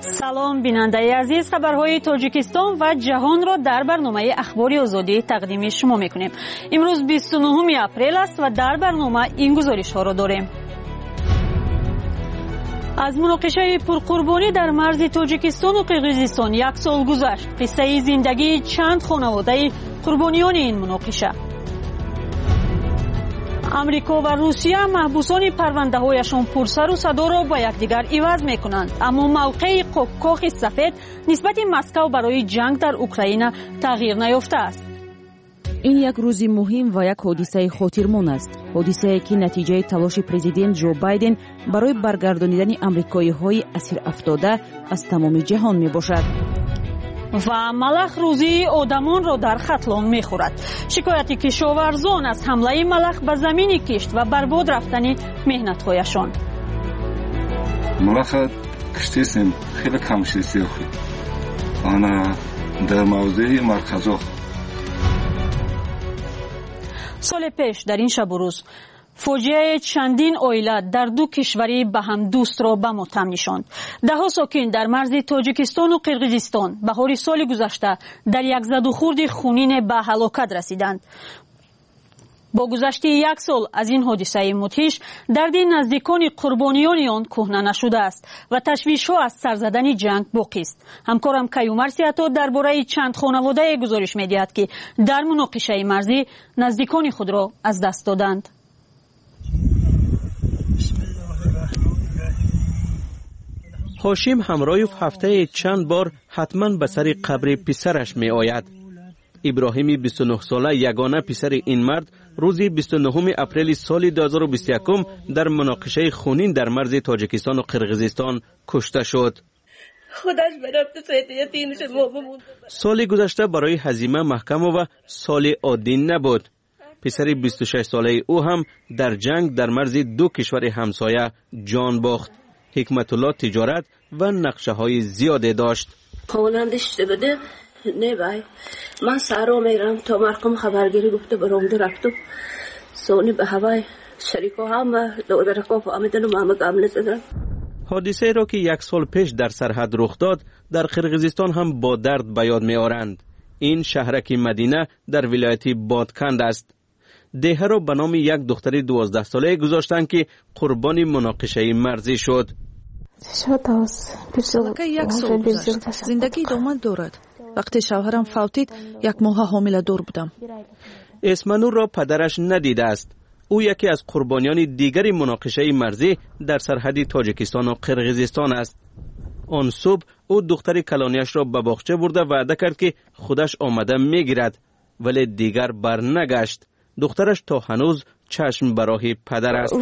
سلام بیننده عزیز، خبرهای تاجیکستان و جهان را در برنامه اخبار آزادی تقدیم شما میکنیم. امروز 29 اپریل است و در برنامه این گزارش ها را داریم. از مناقشه پرقربانی در مرز تاجیکستان و قرقیزستان یک سال گذشت. قصه زندگی چند خانواده قربانیان این مناقشه. امریکا و روسیه محبوسان پرونده هایشان پرسر و صدا را با یکدیگر عوض میکنند، اما موقع کاخ سفید نسبت مسکو برای جنگ در اوکراین تغییر نیافته است. این یک روز مهم و یک حادثه خاطرمون است. حادثه‌ای که نتیجه تلاش پرزیدنت جو بایدن برای برگردانیدن آمریکایی‌های اسیر افتاده از تمام جهان میباشد. و ملخ روزی آدمان را در خطلان میخورد. شکایت کشاورزان از حمله ملخ به زمین کشت و برباد رفتن مهنت‌هایشان. ملخ کشتیم خیلی کم شدی خود. آن در موضع مرکزها. سال پیش در این شب و روز فوجیه چندین عائله در دو کشوری به هم دوست را به ماتم نشاند. دهها ساکن در مرز تاجیکستان و قرقیزستان بهار سال گذشته در یک زد و خورد خونین به هلاکت رسیدند. با گذشت یک سال از این حادثه مدهش، درد نزدیکان قربانیان آن کهنه نشده است و تشویش‌ها از سر زدن جنگ باقی است. همکارم کیومر سیاتا درباره چند خانواده گزارش می‌دهد که در مناقشه مرزی نزدیکان خود را از دست دادند. هاشم همرایوف هفته چند بار حتما به سر قبر پسرش می آید. ابراهیمی 29 ساله یگانه پسر این مرد روز 29 اپریل سال 2021 در مناقشه خونین در مرز تاجیکستان و قرقیزستان کشته شد. سال گذشته برای هزیمه محکم و سال عادی نبود. پسر 26 ساله او هم در جنگ در مرز دو کشور همسایه جان باخت. حکمت الله تجارت و نقشه های زیاده داشت. خوانندش بده نه بای من سارو میرم تا مرکم خبرگیری گفته برام رفتم سونی به هوای شریکو هم دو درکو آمدن و ماما کامل زدن. حادثه را که یک سال پیش در سرحد رخ داد در قرقیزستان هم با درد به یاد می آورند. این شهرک مدینه در ولایت بادکند است. دهه را به نام یک دختر 12 ساله گذاشتند که قربانی مناقشه مرزی شد. یک سال گذشت. زندگی ادامه دارد. وقتی شوهرم فوتید 1 ماه حامله دار بودم. اسمنور را پدرش ندیده است. او یکی از قربانیان دیگری مناقشه مرزی در سرحد تاجیکستان و قرقیزستان است. آن صبح او دختر کلانیش را به باغچه برده وعده کرد که خودش آمده میگیرد، ولی دیگر بر نگشت. دخترش تا هنوز چشم به راه پدر است.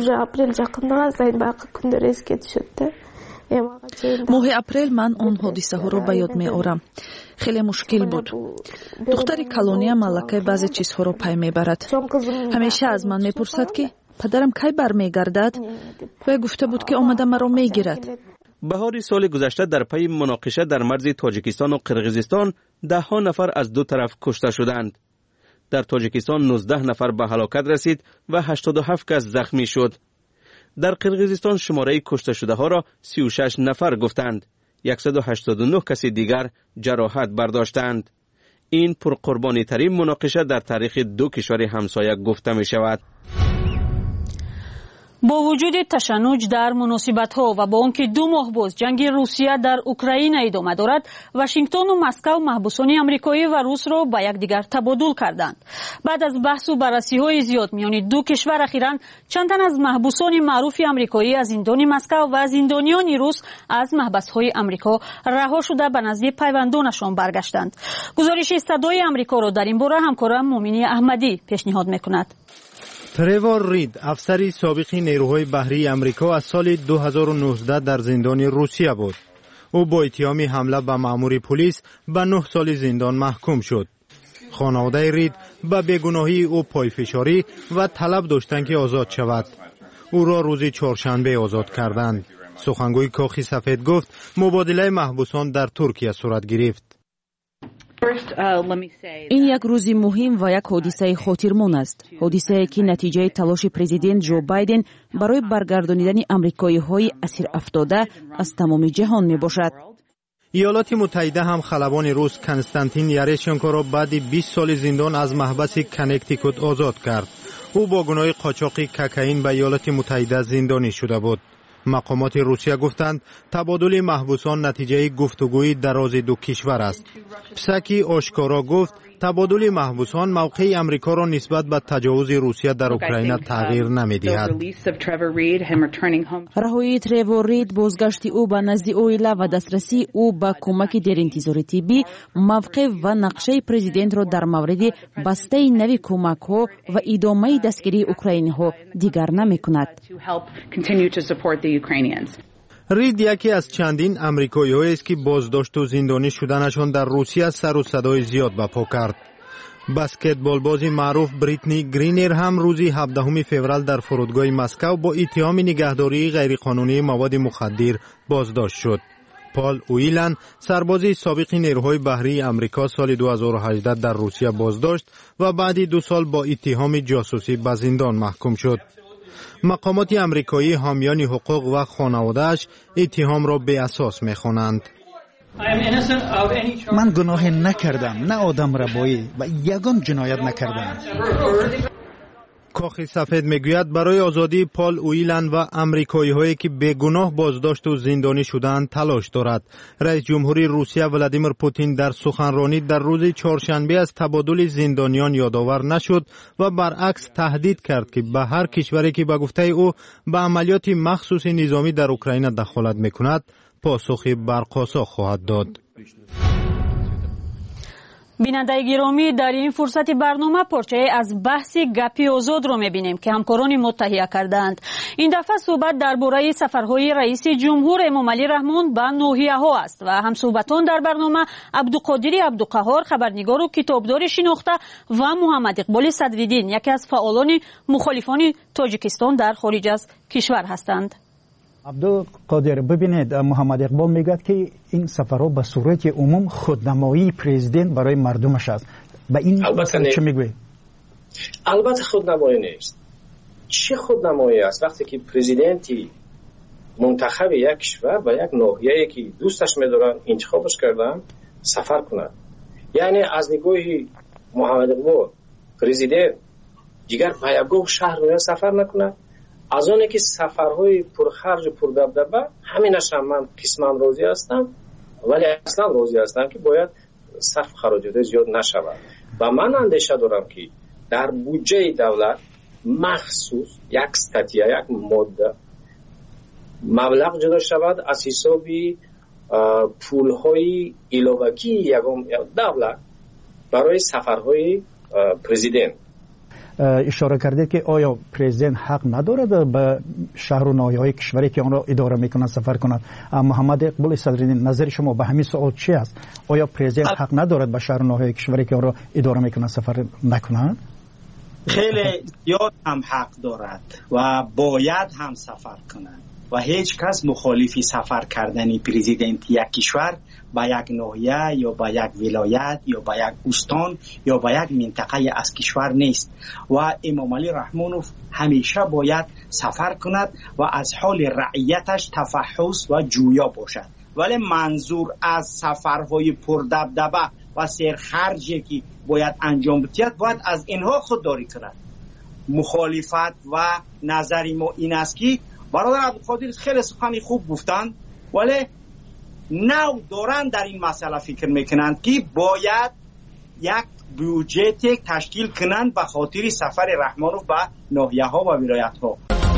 ماه اپریل من اون حادثه ها رو به یاد می آورم. خیلی مشکل بود. دختر کلونیا ملکه بعضی چیزها رو پی می برد. همیشه از من می پرسد که پدرم کی برمیگردد و گفته بود که آمده مرا می گیرد. بهار سال گذشته در پی مناقشه در مرز تاجیکستان و قرقیزستان 10 نفر از دو طرف کشته شدند. در تاجیکستان 19 نفر به هلاکت رسید و 87 کس زخمی شد. در قرقیزستان شماره کشته شده ها را 36 نفر گفتند. 189 کس دیگر جراحت برداشتند. این پرقربانی ترین مناقشه در تاریخ دو کشور همسایه گفته می شود. با وجود تشنج در مناسبت‌ها و با آنکه 2 ماه باز جنگ روسیه در اوکراین ادامه دارد، واشنگتن و مسکو محبوسان آمریکایی و روس را با یکدیگر تبادل کردند. بعد از بحث و بررسی‌های زیاد میان دو کشور اخیراً چند تن از محبوسان معروف آمریکایی از زندان مسکو و زندانیان روس از محبس‌های آمریکا رها شده به نزد پیوندانشان برگشتند. گزارش صدای آمریکا را در این باره همکارم مومنی احمدی پیشنهاد می‌کند. تریور رید، افسری سابق نیروهای بحری امریکا از سال 2019 در زندان روسیه بود. او با اتهام حمله به مأمور پلیس به 9 سال زندان محکوم شد. خانواده رید به بیگناهی او پایفشاری و طلب داشتند که آزاد شود. او را روز چهارشنبه آزاد کردند. سخنگوی کاخ سفید گفت مبادله محبوسان در ترکیه صورت گرفت. این یک روز مهم و یک حادثه خاطرمون است. حادثه‌ای که نتیجه تلاش پرزیدنت جو بایدن برای برگردانیدن آمریکایی‌های اسیر افتاده از تمام جهان میباشد. ایالات متحده هم خلبان روس کنستانتین یارشنکو را بعد 20 سال زندان از محبس کنکتیکوت آزاد کرد. او با گناه قاچاق کوکائین به ایالات متحده زندانی شده بود. مقامات روسیه گفتند تبادل محبوسان نتیجه گفتگوی دراز دو کشور است. پسکی آشکارا گفت تبادل محبوسان موقع امریکا را نسبت به تجاوز روسیه در اوکراین تغییر نمی‌دهد. رهایی تریور رید، بازگشت او به نزد اویلا و دسترسی او به کمک درانتظار طبی موقع و نقشه پرزیدنت را در مورد بسته نوی کمک‌ها و ادامه دستگیری اوکراینی‌ها دیگر نمی‌کند. رید یکی از چندین امریکایی‌هایی است که بازداشت و زندانی شدنشان در روسیه سر و صدای زیاد برپا کرد. بسکتبال بازی معروف بریتنی گرینر هم روزی 17 فوریه در فرودگاه مسکو با اتهام نگهداری غیرقانونی مواد مخدر بازداشت شد. پال اویلن سربازی سابق نیروهای بحری امریکا سال 2018 در روسیه بازداشت و بعد 2 سال با اتهام جاسوسی به زندان محکوم شد. مقامات امریکایی حامیان حقوق و خانواده‌اش اتهام را بی اساس می‌خوانند. من گناهی نکردم، نه آدم ربایی و یگان جنایت نکردم. کاخ سفید میگوید برای آزادی پال اویلن و امریکایی‌هایی که بیگناه بازداشت و زندانی شدند تلاش دارد. رئیس جمهوری روسیه ولادیمیر پوتین در سخنرانی در روز چهارشنبه از تبادل زندانیان یادآور نشد و برعکس تهدید کرد که به هر کشوری که به گفته او به عملیات مخصوص نظامی در اوکراین دخالت میکند پاسخی برقاسا خواهد داد. بیننده گرامی، در این فرصت برنامه پارچه از بحث گپی آزاد رو میبینیم که همکاران ما تهیه کردند. این دفعه صحبت درباره سفرهای رئیس جمهور امامعلی رحمان به ناحیه ها است و همصحبتان در برنامه عبدالقادر عبدالقهار، خبرنگار و کتابدار شناخته، و محمد اقبال صدرالدین، یکی از فعالان مخالفان تاجیکستان در خارج از کشور هستند. عبدالقادر، ببینید محمد اقبال میگه که این سفرها به صورت عموم خودنمایی پرزیدنت برای مردمش است. به این چه میگوی؟ البته خودنمایی نیست. چه خودنمایی است وقتی که پرزیدنتی منتخب یک کشور و یک ناحیه‌ای که دوستش می‌دارن انتخابش کردن سفر کنه؟ یعنی از نگاه محمد اقبال پرزیدنت دیگر به یک شهر رو سفر نکنه؟ از اونه که سفرهای پرخرج و پردبدبه همینش هم من قسما راضی هستم، ولی اصلا راضی هستم که باید صرف خراجات زیاد نشود و من اندیشه دارم که در بودجه دولت مخصوص یک استاتیا، یک ماده مبلغ جدا شود از حساب پولهای ایلاوکی یکم دولت برای سفرهای پرزیدنت. اشاره کرده که آیا پرزیدنت حق ندارد به شهر و ناحیه‌های کشوری که آن را اداره میکنند سفر کند؟ محمد اقبال صدرالدین، نظر شما به همین سوال چی است؟ آیا پرزیدنت حق ندارد به شهر و ناحیه‌های کشوری که آن را اداره میکنند سفر نکنند؟ خیلی زیاد هم حق دارد و باید هم سفر کند و هیچ کس مخالفی سفر کردن پرزیدنت یک کشور به یک ناحیه یا به یک ولایت یا به یک استان یا به یک منطقه از کشور نیست و امامعلی رحمانوف همیشه باید سفر کند و از حال رعیتش تفحص و جویا باشد. ولی منظور از سفرهای پردبدبه و سرخرجی که باید انجام بدهد باید از اینها خودداری کند. مخالفت و نظر ما این است که برادر عبدالقادر خیلی سخنی خوب گفتند، ولی نو دارن در این مسئله فکر میکنند که باید یک بودجه تشکیل کنند به خاطر سفر رحمانوف به ناحیه ها و ولایت ها.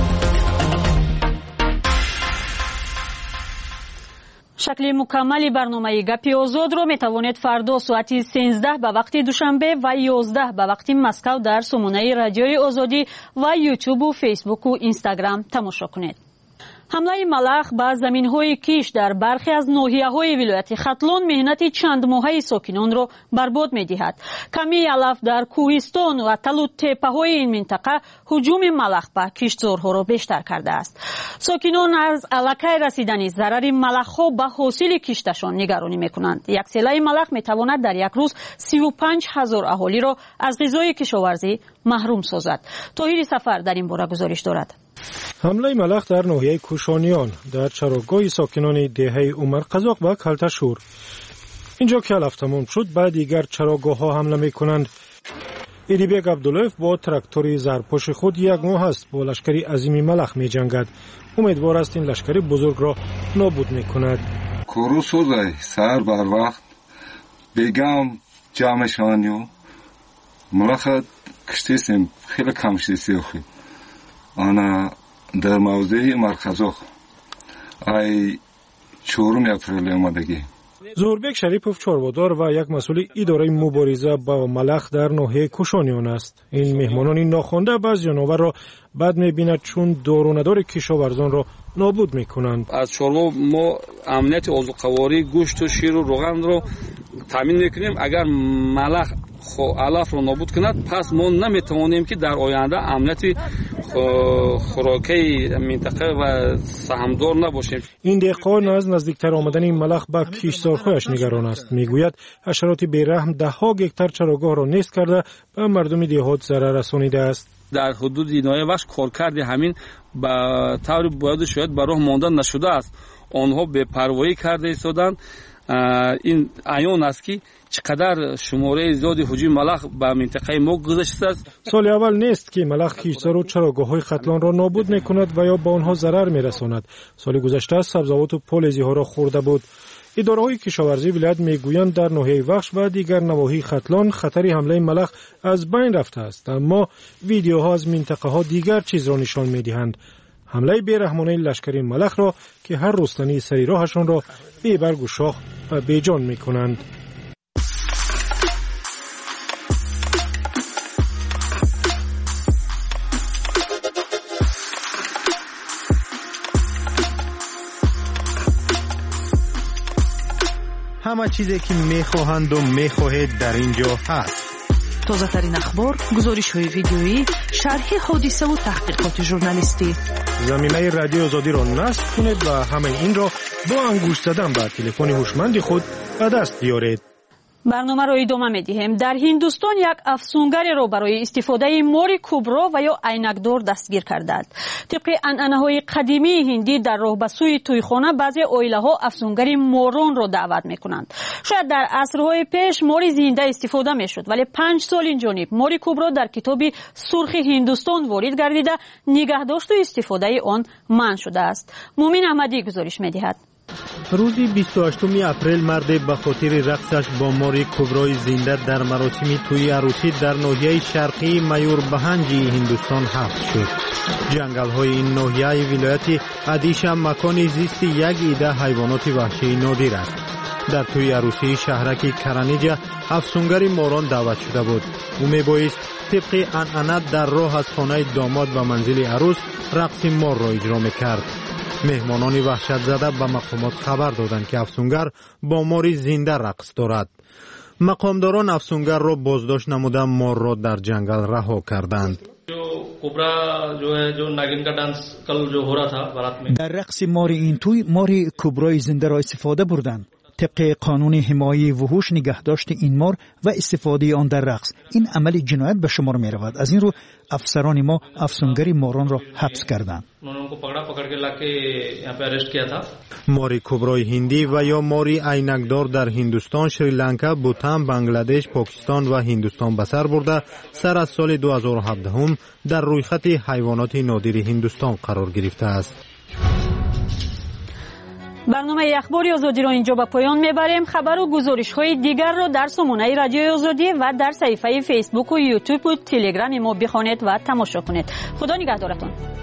شکل مکمل برنامه گپی آزاد رو میتوانید فردا ساعت 13 به وقت دوشنبه و 11 به وقت مسکو در سامانه رادیوی آزادی و یوتیوب و فیسبوک و اینستاگرام تماشا کنید. حمله ملخ به زمین‌های کیش در برخی از ناحیه‌های ولایت ختلان مهنت چند ماهه ساکنان را برباد می‌دهد. کمی علف در کوهستان و تل تپه‌های این منطقه هجوم ملخ به کشتزارها را بیشتر کرده است. ساکنان از علاقه رسیدن ضرر ملخ‌ها به حاصل کشتشان نگرانی می‌کنند. یک سیلای ملخ می‌تواند در یک روز 35,000 اهالی را از غذای کشاورزی محروم سازد. طاهر سفر در این باره گزارش دارد. حمله ملخ در ناحیه کوشانیان در چراگاه ساکنان دهه عمر قزاق و کلتشور. اینجا که علف تمام شد بعد دیگر چراگاه ها حمله می کنند. ایدیبک عبداللهف با تراکتوری زرپوش خود یک ماه است با لشکری عظیمی ملخ می جنگد. امیدوار است این لشکری بزرگ را نابود می کند. کورو سوزای سر بر وقت بگم جمعشانیو ملخ کشتیسیم خیلی کم شدیسی خوی آنا در موضع مرکزاق ای 4 اپریل آمدگی. زوربک شریپوف چارودار و یک مسئول اداره مبارزه با ملخ در ناحیه کوشانیان است. این مهمانان ناخوانده بعض جانور را بد می‌بیند چون دار و ندار کشاورزان را نابود می‌کنند. از چاروا ما امنیت عضوقواری گوشت و شیر و روغن را تامین می‌کنیم. اگر ملخ علف را نابود کند پس ما نمی‌توانیم که در آینده امنیت خوراکی منطقه و سهامدار نباشیم. این دهقان از نزدیکتر آمدن این ملخ به کشتزارهایش نگران است. میگوید حشرات بیرحم ده‌ها گکتار چراگاه را نیست کرده به مردم دهات ضرر رسانیده است. در حدود ناحیه وحش کارکرد همین به طور باید شاید به راه ماندن نشده است. آنها بی‌پروایی کرده ایستادند. این عیان است که چقدر شماره زیادی هجوم ملخ به منطقه ما گذشته است. سال اول نیست که ملخ کشتزار و چراگاه‌های ختلان را نابود می‌کند و یا به آنها ضرر می‌رساند. سال گذشته سبزوات و پالزی‌ها را خورده بود. اداره‌های کشاورزی ولایت میگویند در ناحیه وخش و دیگر نواحی ختلان خطر حمله ملخ از بین رفته است، اما ویدیوها از منطقه‌ها دیگر چیز را نشان می‌دهند. حمله بیرحمانه لشکری ملخ را که هر رستنی سری راهشان را بی برگ و شاخ و بی جان می‌کنند. همه چیزی که میخواهند و میخواهید در اینجا هست. تازه ترین اخبار، گزارش های ویدیویی، شرح حادثه و تحقیقات ژورنالیستی. زمینه رادیو آزادی را نصب کنید و همه این را با انگشت زدن به تلفن هوشمند خود به دست بیارید. برنامه را ادامه می‌دهیم. در هندوستان یک افسونگر را برای استفاده مور کبرا و یا عینکدار دستگیر کردند. طبق عنعنه‌های قدیمی هندی در راه به سوی تویخانه بعضی عائله‌ها افسونگر موران را دعوت می‌کنند. شاید در عصرهای پیش مور زنده استفاده می‌شد، ولی 5 سال این جانب مور کبرا در کتاب سرخ هندوستان وارد گردیده نگهداشت و استفاده آن منع شده است. مومن احمدی گزارش می‌دهد. روز 28 اپریل مرد به خاطر رقصش با ماری کبرای زنده در مراسم توی عروسی در ناحیه شرقی مایور بهنجی هندوستان حبس شد. جنگل های این ناحیه ولایت ادیشا مکان زیست یک عده حیوانات وحشی نادر است. در توی عروسی شهرک کرانیجا افسونگر ماران دعوت شده بود. او میبایست طبق عنعنه در راه از خانه داماد و منزل عروس رقص مار را اجرا میکرد. مهمانان وحشت زده به مقامات خبر دادند که افسونگر با ماری زنده رقص دارد. مقامداران افسونگر را بازداشت نموده مار را در جنگل رها کردند. در رقص ماری این توی ماری کبرای زنده را استفاده بردند. طبق قانون حمایت وحوش نگهداشت این مار و استفاده آن در رقص این عمل جنایت به شمار می رود. از این رو افسران ما افسونگری ماران را حبس کردند. ماری کبرای هندی و یا ماری عینکدار در هندوستان، شریلانکا، بوتان، بنگلادش، پاکستان و هندوستان به سر برده سر از سال 2017 در رویخط حیوانات نادر هندوستان قرار گرفته است. برنامه اخباری آزادی را اینجا به پایان میبریم. خبر و گزارش های دیگر را در سامانه رادیو آزادی و در صفحه فیسبوک و یوتیوب و تلگرام ما بخوانید و تماشا کنید. خدا نگهدارتان.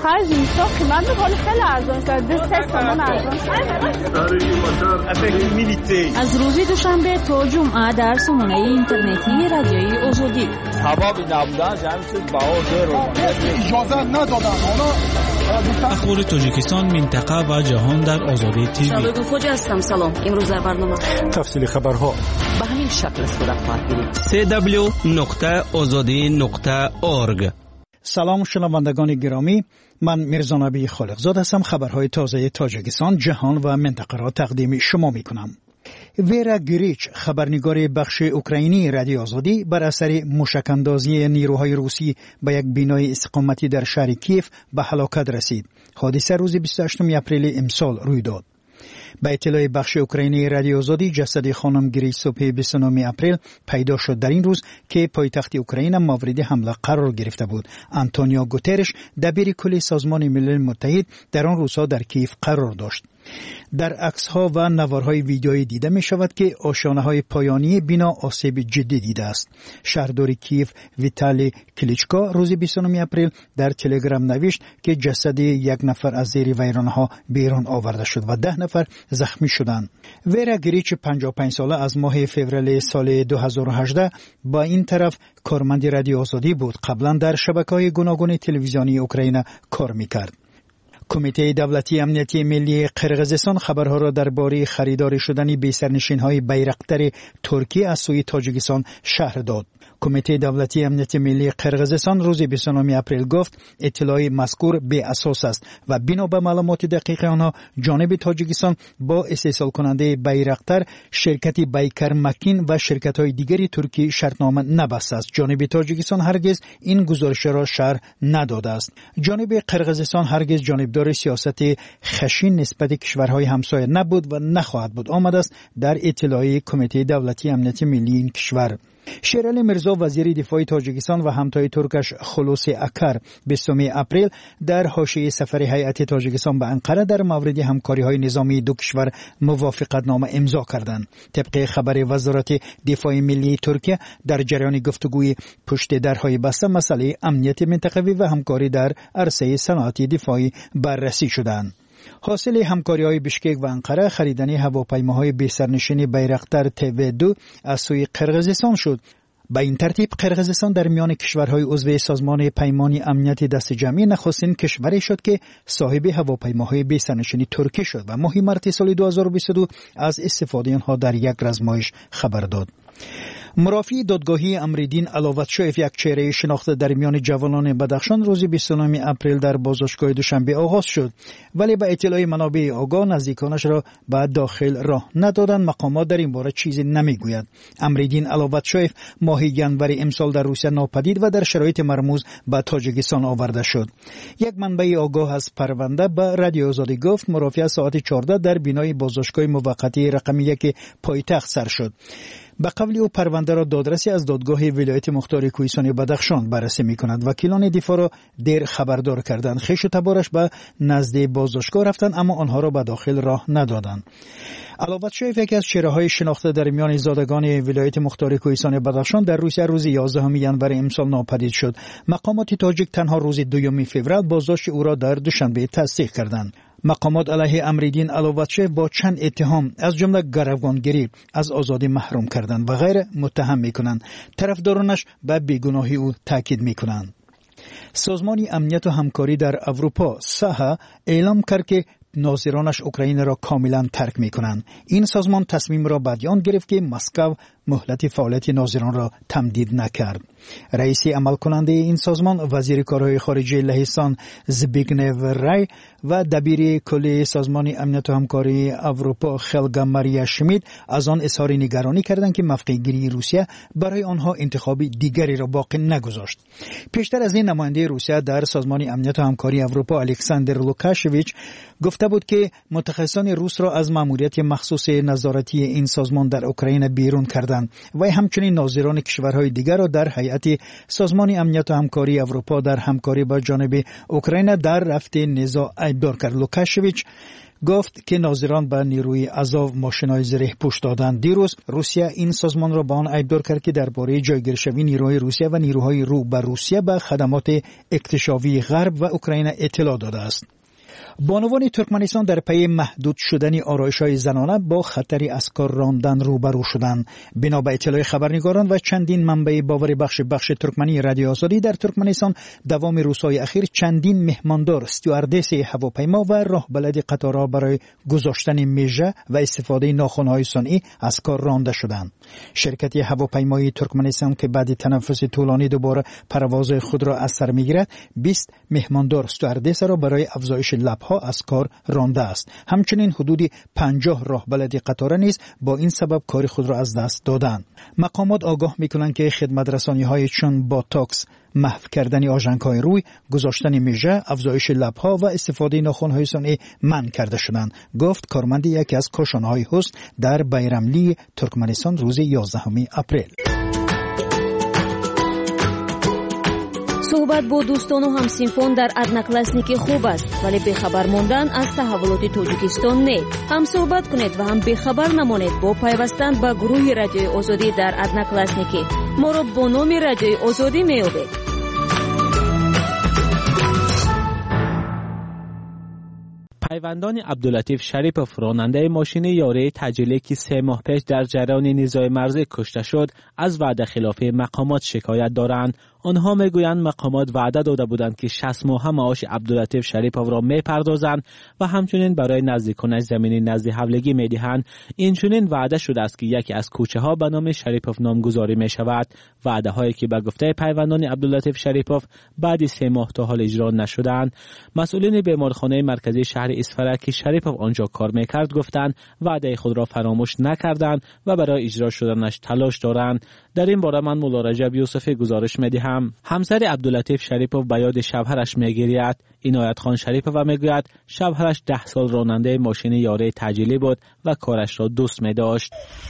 خرج اینجا قیمت ولی خیلی ارزان شده 3 تومان ارزان شده. از روز دوشنبه تا جمعه در سامانه اینترنتی رادیوی آزادی سبب نبودن جمع شد بها اجازه ندادن. اخبار تاجیکستان، منطقه و جهان در آزادی تیوی. شباب خوش هستم. سلام. امروز در برنامه تفصیل خبرها به همین شکل صورت خواهد گرفت. www.azadi.org. سلام شنوندگان گرامی، من میرزا نبی خالقزاد هستم. خبرهای تازه تاجیکستان، جهان و منطقه را تقدیم شما میکنم. ویرا گریچ، خبرنگار بخش اوکراینی رادیو آزادی، بر اثر موشک‌اندازی نیروهای روسی به یک بنای استقامتی در شهر کیف به هلاکت رسید. حادثه روز 28 اپریل امسال روی داد. به اطلاع بخش اوکراینی رادیو آزادی، جسد خانم گریچ صبح 29 اپریل پیدا شد در این روز که پایتخت اوکراین مورد حمله قرار گرفته بود. آنتونیو گوترش، دبیر کل سازمان ملل متحد، در آن روزها در کیف قرار داشت. در عکس‌ها و نوارهای ویدیویی دیده می شود که آشانه‌های پایانی بنا آسیب جدی دیده است. شهردار کیف ویتالی کلیچکا روز 29 اپریل در تلگرام نوشت که جسد یک نفر از زیر ویرانه‌ها بیرون آورده شد و 10 نفر زخمی شدند. ویرا گریچ 55 ساله از ماه فوریه سال 2018 با این طرف کارمند رادیو آزادی بود. قبلا در شبکه‌های گوناگون تلویزیونی اوکراین کار می‌کرد. کمیته دولتی امنیتی ملی قرقیزستان خبرها را درباره خریداری شدن بی‌سرنشین‌های بیرقدر ترکیه از سوی تاجیکستان شرح داد. کمیته دولتی امنیتی ملی قرقیزستان روز 29 اپریل گفت اطلاع مذکور بی اساس است و بنا به معلومات دقیق آنها جانب تاجیکستان با استحصال کننده بیرقدر، شرکت بیکر مکین و شرکت‌های دیگری ترکی شرطنامه نبسته است. جانب تاجیکستان هرگز این گزارش را شرح نداده است. جانب قرقیزستان هرگز جانبدار سیاست خشن نسبت کشورهای همسایه نبود و نخواهد بود، آمده است در اطلاع کمیته دولتی امنیتی ملی این کشور. شیرعلی میرزا وزیر دفاع تاجیکستان و همتای ترکش خلوص اکر 20 اپریل در حاشیه سفر هیئت تاجیکستان به انقره در مورد همکاری‌های نظامی دو کشور موافقتنامه امضا کردند. طبق خبر وزارت دفاع ملی ترکیه، در جریان گفتگوی پشت درهای بسته مسئله امنیت منطقوی و همکاری در عرصه صنعت دفاعی بررسی شدند. حاصل همکاری‌های بشکک و انقره خریدن هواپیماهای بی‌سرنشین بیرقدر تیو-2 از سوی قرقیزستان شد. به این ترتیب قرقیزستان در میان کشورهای عضو سازمان پیمان امنیت دست جمعی نخستین کشوری شد که صاحب هواپیماهای بی‌سرنشین ترکیه شد و ماه مارس سال 2022 از استفاده آنها در یک رزمایش خبر داد. مرافعی دادگاهی امریدین علاوتشویف، یک چهره شناخته در میان جوانان بدخشان، روز 29 اپریل در بازداشتگاه دوشنبه آغاز شد، ولی به اطلاع منابع آگاه نزدیکانش را به داخل راه ندادند. مقامات در این باره چیزی نمیگوید. امریدین علاوتشویف ماه ژانویه امسال در روسیه ناپدید و در شرایط مرموز به تاجیکستان آورده شد. یک منبع آگاه از پرونده به رادیو آزادی گفت مرافع ساعت 14 در بینای بازداشتگاه موقتی رقم 1 پایتخت سر شد. به قول او پرونده را دادرسی از دادگاه ولایت مختار کوهستان بدخشان بررسی می‌کند. وکیلان دفاع را دیر خبردار کردند. خویش و تبارش به نزد بازداشتگاه رفتند اما آنها را به داخل راه ندادند. علاوتشویف یکی از چهره‌های شناخته در میان زادگان ولایت مختار کوهستان بدخشان در روسیه روز 11 ژانویه امسال ناپدید شد. مقامات تاجیک تنها روز 2 فوریه بازداشت او را در دوشنبه تصدیق کردند. مقامات علیه امریدین علاوتشویف با چند اتهام از جمله گروگانگیری از آزادی محروم کردند و غیر متهم می‌کنند. طرفدارانش به بیگناهی او تاکید می‌کنند. سازمان امنیت و همکاری در اروپا ساها اعلام کرد که ناظرانش اوکراین را کاملا ترک می‌کنند. این سازمان تصمیم را بعد آن گرفت که مسکو مهلت فعالیت ناظران را تمدید نکرد. رئیس عمل کننده این سازمان وزیر کارهای خارجه لهستان زبیگنو رای و دبیر کل سازمان امنیت و همکاری اروپا خلگا ماریا شمیت از آن اظهار نگرانی کردند که موقع‌گیری روسیه برای آنها انتخاب دیگری را باقی نگذاشت. پیشتر از این نماینده روسیه در سازمان امنیت و همکاری اروپا الکساندر لوکاشویچ گفته بود که متخصصان روس را از مأموریت مخصوص نظارتی این سازمان در اوکراین بیرون کردند بودند. و همچنین ناظران کشورهای دیگر را در هیئت سازمان امنیت و همکاری اروپا در همکاری با جانب اوکراین در رفع نزاع ایبدار کرد. لوکاشویچ گفت که ناظران به نیروی آزاو ماشین‌های زره پوش دادند. دیروز روسیه این سازمان را با آن ایبدار کرد که درباره جایگیرشوی نیروهای روسیه و نیروهای رو به روسیه به خدمات اکتشافی غرب و اوکراین اطلاع داده است. بانوان ترکمنستان در پی محدود شدن آرایش‌های زنانه با خطری از کار راندن روبرو شدند. بنا به اطلاع خبرنگاران و چندین منبع باور بخش ترکمنی رادیو آزادی، در ترکمنستان دوام روزهای اخیر چندین مهماندار، استیواردس هواپیما و راهبلد قطارها برای گذاشتن میژه و استفاده ناخن‌های صنعی از کار رانده شدند. شرکت هواپیمایی ترکمنستان که بعد تنفس طولانی دوباره پرواز خود را از سر می‌گیرد، 20 مهماندار استیواردس را برای افزایش لب‌ها از کار رانده است. همچنین حدودی 50 راهبلد قطار نیز با این سبب کار خود را از دست دادند. مقامات آگاه می‌کنند که خدمت‌رسانی‌های چون باتاکس، محو کردن آژانک‌های روی، گذاشتن میژه، افزایش لب‌ها و استفاده ناخن‌های صنعی منع کرده شدند، گفت کارمند یکی از کاشانه‌های حسن در بیرملی ترکمنستان روز 11 اپریل. صحبت با دوستان و همسینفون در ادناکلاسنیکی خوب است، ولی بخبر موندن از تحولات تاجیکستان نه. هم صحبت کنید و هم بخبر نمانید با پیوستن به گروه رادیوی آزادی در ادناکلاسنیکی. ما را با نام رادیوی آزادی میابید. پیوندان عبداللطیف شریپوف، راننده ماشین یاری تجلی که 3 ماه پیش در جریان نزاع مرزی کشته شد، از وعده خلاف مقامات شکایت دارند. آنها میگویند مقامات وعده داده بودند که 60 ماه معاش عبداللطیف شریپوف را میپردازند و همچنین برای نزدیکانش زمینی نزد حولگی میدهند. اینچنین وعده شده است که یکی از کوچه ها به نام شریپوف نامگذاری می شود. وعده هایی که به گفته پیوندان عبداللطیف شریپوف بعد 3 ماه تا حال اجرا نشدند. مسئولین بیمارخانه مرکزی شهر اصفهان که شریپوف آنجا کار میکرد گفتند وعده خود را فراموش نکردند و برای اجرا شدنش تلاش دارند. در این باره من مولا رجب یوسفی گزارش میدهم. همسر عبداللطیف شریپوف به یاد شوهرش میگریید. عنایت خان شریپوف میگوید شوهرش 10 سال راننده ماشین یاری تجلی بود و کارش را دوست می‌داشت.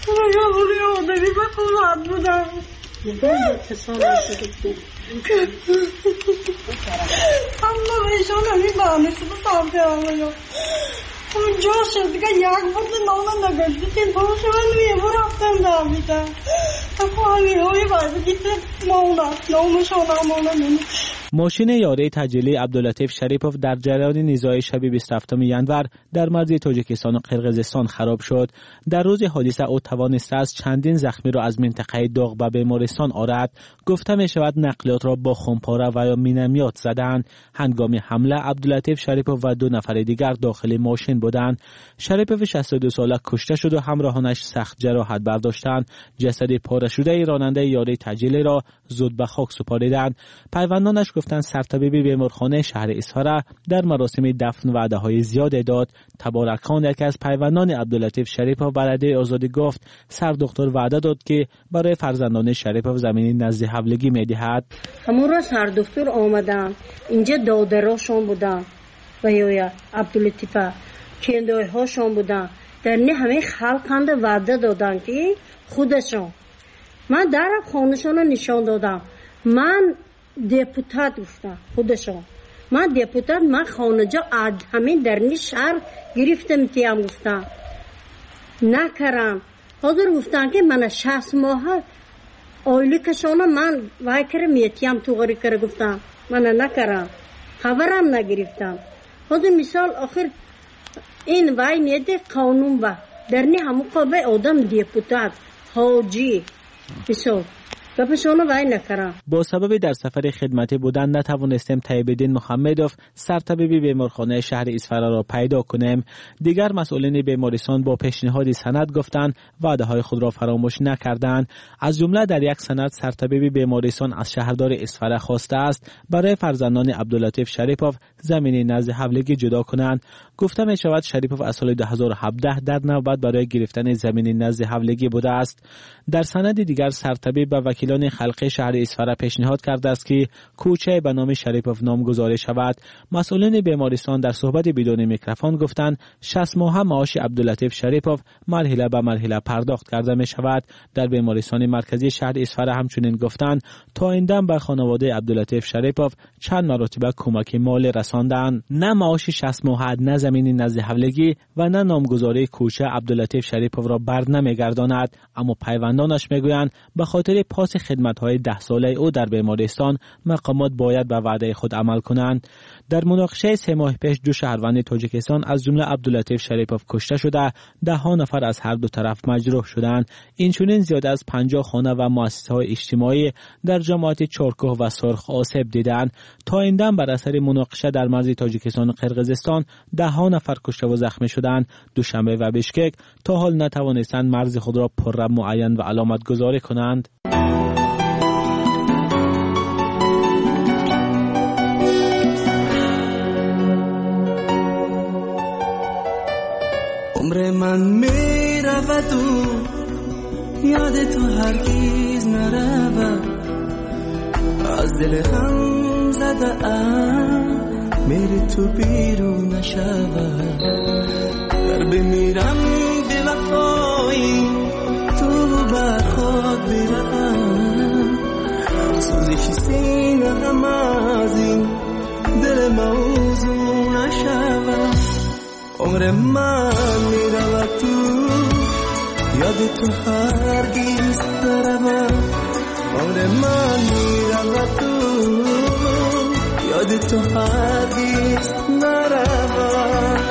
اونجا شد دیگه یک بود نام نگردیم باشه من میمون رفتم دامیدم خواهی های بازی که نامشان نمونه. ماشین یاری تجلی عبداللطیف شریپوف در جریان نزاع شب 27 ژانویه در مرز تاجیکستان و قرقیزستان خراب شد. در روز حادثه او توانسته است چندین زخمی را از منطقه داغ به بیمارستان آورد. گفته می شود نقلیات را با خمپاره و یا مینامیات زدند. هنگام حمله عبداللطیف شریپوف و 2 نفر دیگر داخل ماشین بودند. شریپوف 62 ساله کشته شد و همراهانش سخت جراحت برداشتند. جسد پاره شده راننده یاری تجلی را زود به خاک سپاریدند. پیوندانش گفتند سرطبیب بیمارخانه شهر اصفهان در مراسم دفن وعده‌های زیاد داد. تبارک خان یکی از پیوندان عبداللطیف شریپوف به رادیوی آزادی گفت سر دکتر وعده داد که برای فرزندان شریپوف زمینی نزد حولگی میدهد. همون را سر دکتر آمدن اینجا دادراشون بودن و یا عبداللطیف کندای هاشون بودن در نه همه خلقند وعده دادن که خودشون من در خانشون نشان دادم من دپوتات گفتم خودشون من دپوتات من خانجا همین در نی شهر گرفتم تیم گفتم نکرم حاضر گفتن که من 60 ماه آیلی کشانه من وای کرم یتیم تو غری کر گفتم من نکرم خبرم نگرفتم حاضر مثال آخر این وای نیده قانون با در نی همو قابل آدم دپوتات حاجی مثال با سبب در سفر خدمتی بودن نتوانستیم طیب‌الدین محمدوف سرطبیب بیمارخانه شهر اصفهان را پیدا کنیم. دیگر مسئولین بیمارستان با پیشنهاد سند گفتند وعده‌های خود را فراموش نکردند. از جمله در یک سند سرطبیب بیمارستان از شهردار اصفهان خواسته است برای فرزندان عبداللطیف شریپوف زمینی نزد حولگی جدا کنند. گفته می شود شریپوف از سال 2017 در نوبت برای گرفتن زمینی نزد حولگی بوده است. در سند دیگر سرطبیب و وکیل وکیلان خلقی شهر اصفهان پیشنهاد کرده است که کوچه به نام شریپوف نامگذاری شود. مسئولین بیمارستان در صحبت بدون میکروفون گفتند 60 ماه معاش عبداللطیف شریپوف مرحله به مرحله پرداخت کرده می شود. در بیمارستان مرکزی شهر اصفهان همچنین گفتند تا این دم به خانواده عبداللطیف شریپوف چند مرتبه کمک مالی رساندند. نه معاش 60 ماه، نه زمین نزد حولگی و نه نامگذاری کوچه عبداللطیف شریپوف را بر نمیگرداند. اما پیوندانش میگویند به خاطر پاس خدمت‌های 10 ساله او در بیمارستان مقامات باید به وعده خود عمل کنند. در مناقشه 3 ماه پیش 2 شهروند تاجیکستان از جمله عبداللطیف شریپوف کشته شده، 10 نفر از هر دو طرف مجروح شدند. اینچنین زیاد از 50 خانه و مؤسسه‌های اجتماعی در جماعت چارکوه و سرخ آسیب دیدند. تا این دم بر اثر مناقشه در مرز تاجیکستان و قرقیزستان 10 نفر کشته و زخمی شدند. دوشنبه و بشکک تا حال نتوانستند مرز خود را پررم معین و علامت گذاری کنند. عمر من می رود و یاد تو هرگیز نرود، از دل هم زده ام میری تو بیرون نشود. در بمیرم دل وفایی تو بر خود برم، سوزش سینه هم از این دل موضوع نشود. عمر من میرود تو یاد تو هرگیز نرود، عمر من میرود تو یاد تو هرگیز نرود.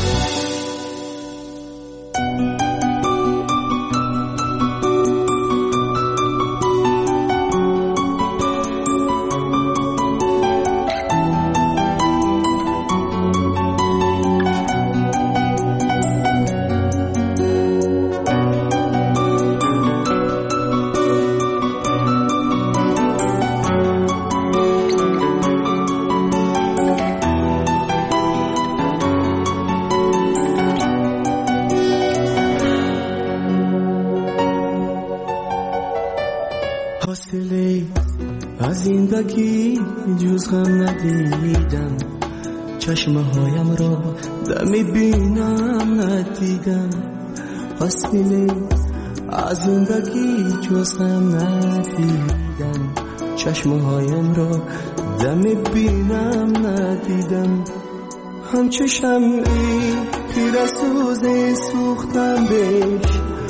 از زندگی جز غم ندیدم، چشمهایم را دمی بینم ندیدم. فاصله از زندگی جز غم ندیدم، چشمهایم را دمی بینم ندیدم. همچو شمعی تیر سوز سوختم بهش،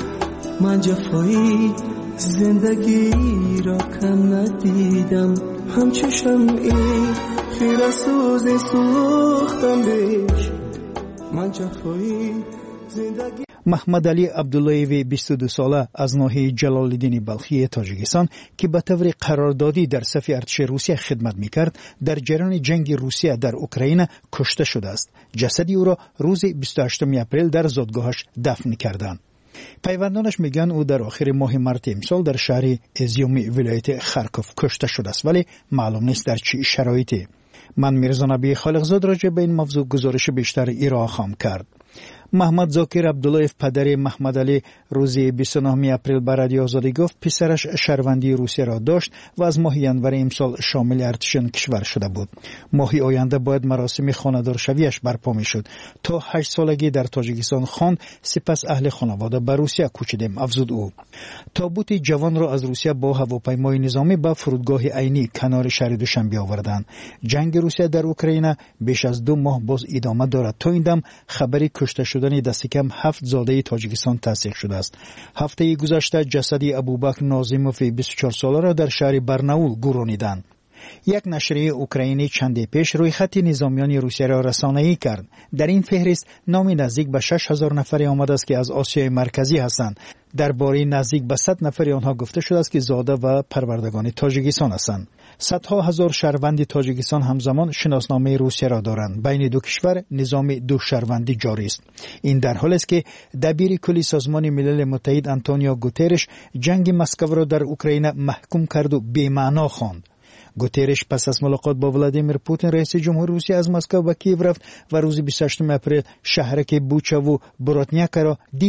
من جفایی زندگی را کم ندیدم. همچو شمعی خیره سوز سوختم بهش، من جفایی زندگی. محمد علی عبداللهیوی 22 ساله از ناحیه جلالالدین بلخی تاجیکستان که به طور قراردادی در صف ارتش روسیه خدمت میکرد، در جریان جنگ روسیه در اوکراین کشته شده است. جسد او را روز 28 اپریل در زادگاهش دفن کردند. پیوندانش میگن او در آخر ماه مارت امسال در شهر ازیومی ولایت خارکوف کشته شده است، ولی معلوم نیست در چه شرایطی. من میرزا نبی خالقزاد راجع به این موضوع گزارش بیشتر ارائه خواهم کرد. محمد زاکر عبداللهیف پدر محمد علی روز 29 اپریل به رادیو آزادی گفت پسرش شهروندی روسیه را داشت و از ماه ینور امسال شامل ارتش کشور شده بود. ماه آینده باید مراسم خانه‌دارشویش برپا میشد. تا 8 سالگی در تاجیکستان خواند، سپس اهل خانواده به روسیه کوچیدیم، افزود او. تابوت جوان را از روسیه با هواپیمای نظامی به فرودگاه عینی کنار شهر دوشنبه آوردند. جنگ روسیه در اوکراین بیش از 2 ماه باز ادامه دارد. تا این دم خبری کشته شدن دست کم 7 زاده تاجیکستان تصدیق شده است. هفته گذشته جسد ابوبکر نازیموف 24 ساله را در شهر برناول گرانیدند. یک نشریه اوکراینی چند پیش روی خط نظامیان روسیه را رسانه‌ای کرد. در این فهرست نام نزدیک به 6000 نفر آمده است که از آسیای مرکزی هستند. درباره نزدیک به 100 نفر آنها گفته شده است که زاده و پروردگان تاجیکستان هستند. صدها هزار شهروند تاجیکستان همزمان شناسنامه روسیه را دارند. بین دو کشور نظام دو شهروندی جاری است. این در حالی است که دبیر کلی سازمان ملل متحد آنتونیو گوترش جنگ مسکو را در اوکراین محکوم کرد و بی‌معنا خواند. گوترش پس از ملاقات با ولادیمیر پوتین رئیس جمهور روسیه از مسکو به کیف رفت و روز 28 اپریل شهرک بوچا و براتنیاکا را دید.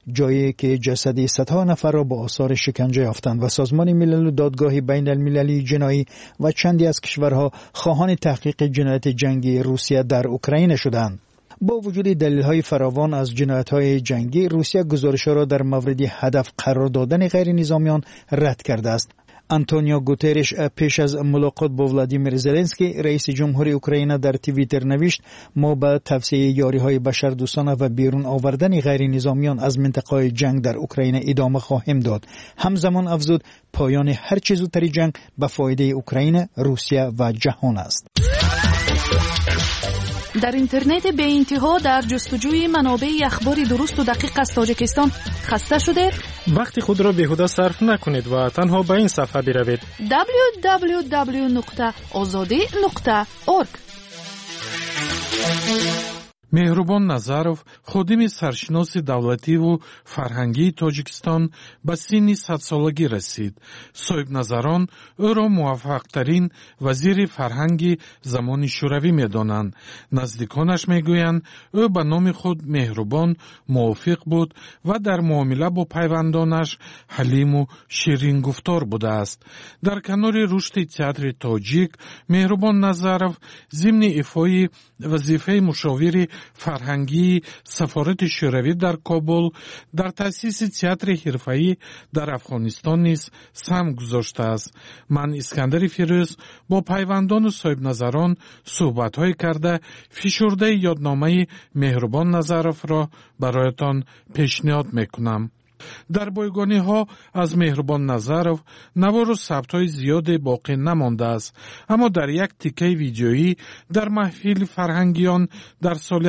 جایی که جسد صدها نفر را با آثار شکنجه یافتند و سازمان ملل و دادگاه بین المللی جنایی و چندی از کشورها خواهان تحقیق جنایت جنگی روسیه در اوکراین شدند. با وجود دلیل‌های فراوان از جنایت‌های جنگی، روسیه گزارش‌ها را در مورد هدف قرار دادن غیر نظامیان رد کرده است. آنتونیو گوترش پیش از ملاقات با ولادیمیر زلنسکی رئیس جمهوری اوکراین در توییتر نوشت: ما به توسعه یاری‌های بشردوستانه و بیرون آوردن غیر نظامیان از منطقه جنگ در اوکراین ادامه خواهیم داد. همزمان افزود پایان هر چه زودتر جنگ به فایده اوکراین، روسیه و جهان است. در اینترنت به انتها در جستجوی منابع اخبار درست و دقیق از تاجیکستان خسته شده؟ وقتی خود را بیهوده صرف نکنید و تنها به این صفحه بروید: www.azadi.org. مهربان نظرов خادم سرشناس دولتی و فرهنگی تاجیکستان به سن 100 سالگی رسید. صاحب نظران او را موفق‌ترین وزیر فرهنگی زمان شوروی می‌دانند. نزدیکانش می‌گویند او به نام خود مهربان، موافق بود و در معامله با پیوندانش حلیم و شیرین گفتار بوده است. در کنار رشد تئاتر تاجیک، مهربان نظرов ضمن ایفای وظیفه مشاور فرهنگی سفارت شوروی در کابل در تأسیس تئاتر حرفه‌ای در افغانستان نیز سهم گذاشته است. من اسکندر فیروز با پیوندان و صاحب نظران صحبت‌های کرده فشرده یادنامه مهربان نظرов را برایتان پیشنهاد میکنم. در بایگانی ها از مهربان نظرов نوار و ثبت های زیاد باقی نمانده است، اما در یک تیکه ویدیویی در محفل فرهنگیان در سال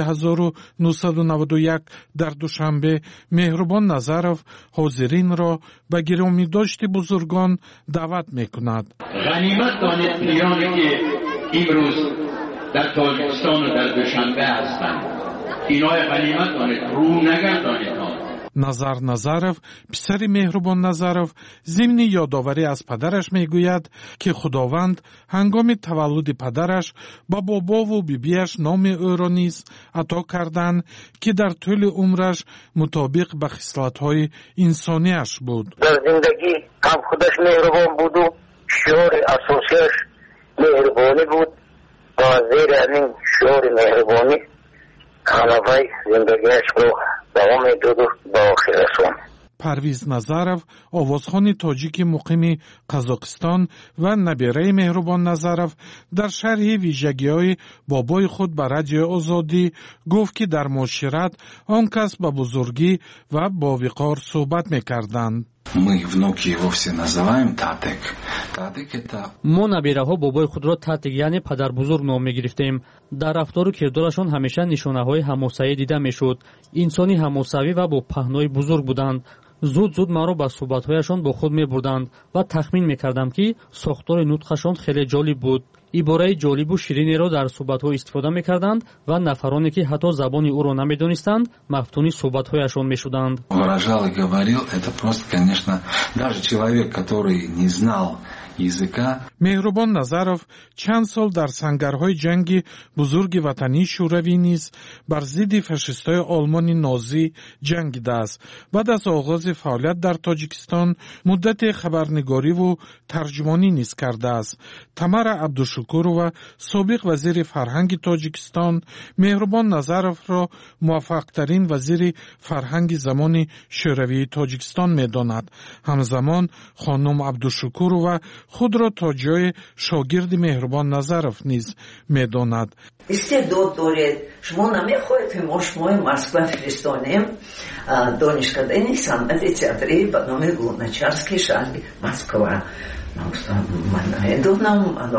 1991 در دوشنبه مهربان نظرов حاضرین را به گرامی داشت بزرگان دعوت میکند. غنیمت دانید پیرانی که امروز در تاجیکستان و در دوشنبه هستند. اینای غنیمت دانید، رو نگردانید. نظر نظرов پسر مهربان نظرов ضمن یادآوری از پدرش میگوید که خداوند هنگام تولد پدرش با بابا و بیبیش نام او را نیز عطا کردند که در طول عمرش مطابق به خصلت‌های انسانیش بود. در زندگی هم خودش مهربان بود و شعار اساسیش مهربانی بود و زیر همین شعار مهربانی همه زندگیش رو دوام داد و به آخر رسوند. پرویز نظرов آوازخوان تاجیک مقیم قزاقستان و نبیره مهربان نظرов در شرح ویژگی‌های بابای خود به رادیو آزادی گفت که در معاشرت آن کس به بزرگی و با وقار صحبت می‌کردند. ما набираҳо бобои худро татик яъне падарбузург ном мегирифтем. дар рафтору кирдорашон ҳамеша нишонаҳои ҳамосаӣ дида мешуд. инсони ҳамосавӣ ва бо паҳнои бузург буданд. зуд маро ба суҳбатҳояшон бо худ мебурданд ва тахмин мекардам ки сохтори нутқашон хеле ҷолиб буд. ибораи ҷолибу ширинеро дар суҳбатҳо истифода мекарданд ва нафароне ки ҳатто забони ӯро намедонистанд мафтуни суҳбатҳояшон мешуданд. Выражал и говорил, это просто, конечно, даже человек, который не знал языка. مهربان نظرов چند سال در سنگرهای جنگ بزرگ وطنی شوروی نیز بر ضد فاشیستای آلمان نازی جنگیده است. بعد از آغاز فعالیت در تاجیکستان مدت خبرنگاری و ترجمانی نیز کرده است. تمر عبدالشکورova سابق وزیر فرهنگ تاجیکستان مهربان نظرov را موفق ترین وزیر فرهنگ زمان شوروی تاجیکستان می‌داند. همزمان خانم عبدالشکورova خود را تا جای شاگرد مهربان نظرov نیز می‌داند. استعداد دارید. شما نمی‌خواهید ما شما مسکو فرستانیم دانشکده صنعت تئاتری به نام لوناچارسکی شهر مسکو. من نمی‌دونم،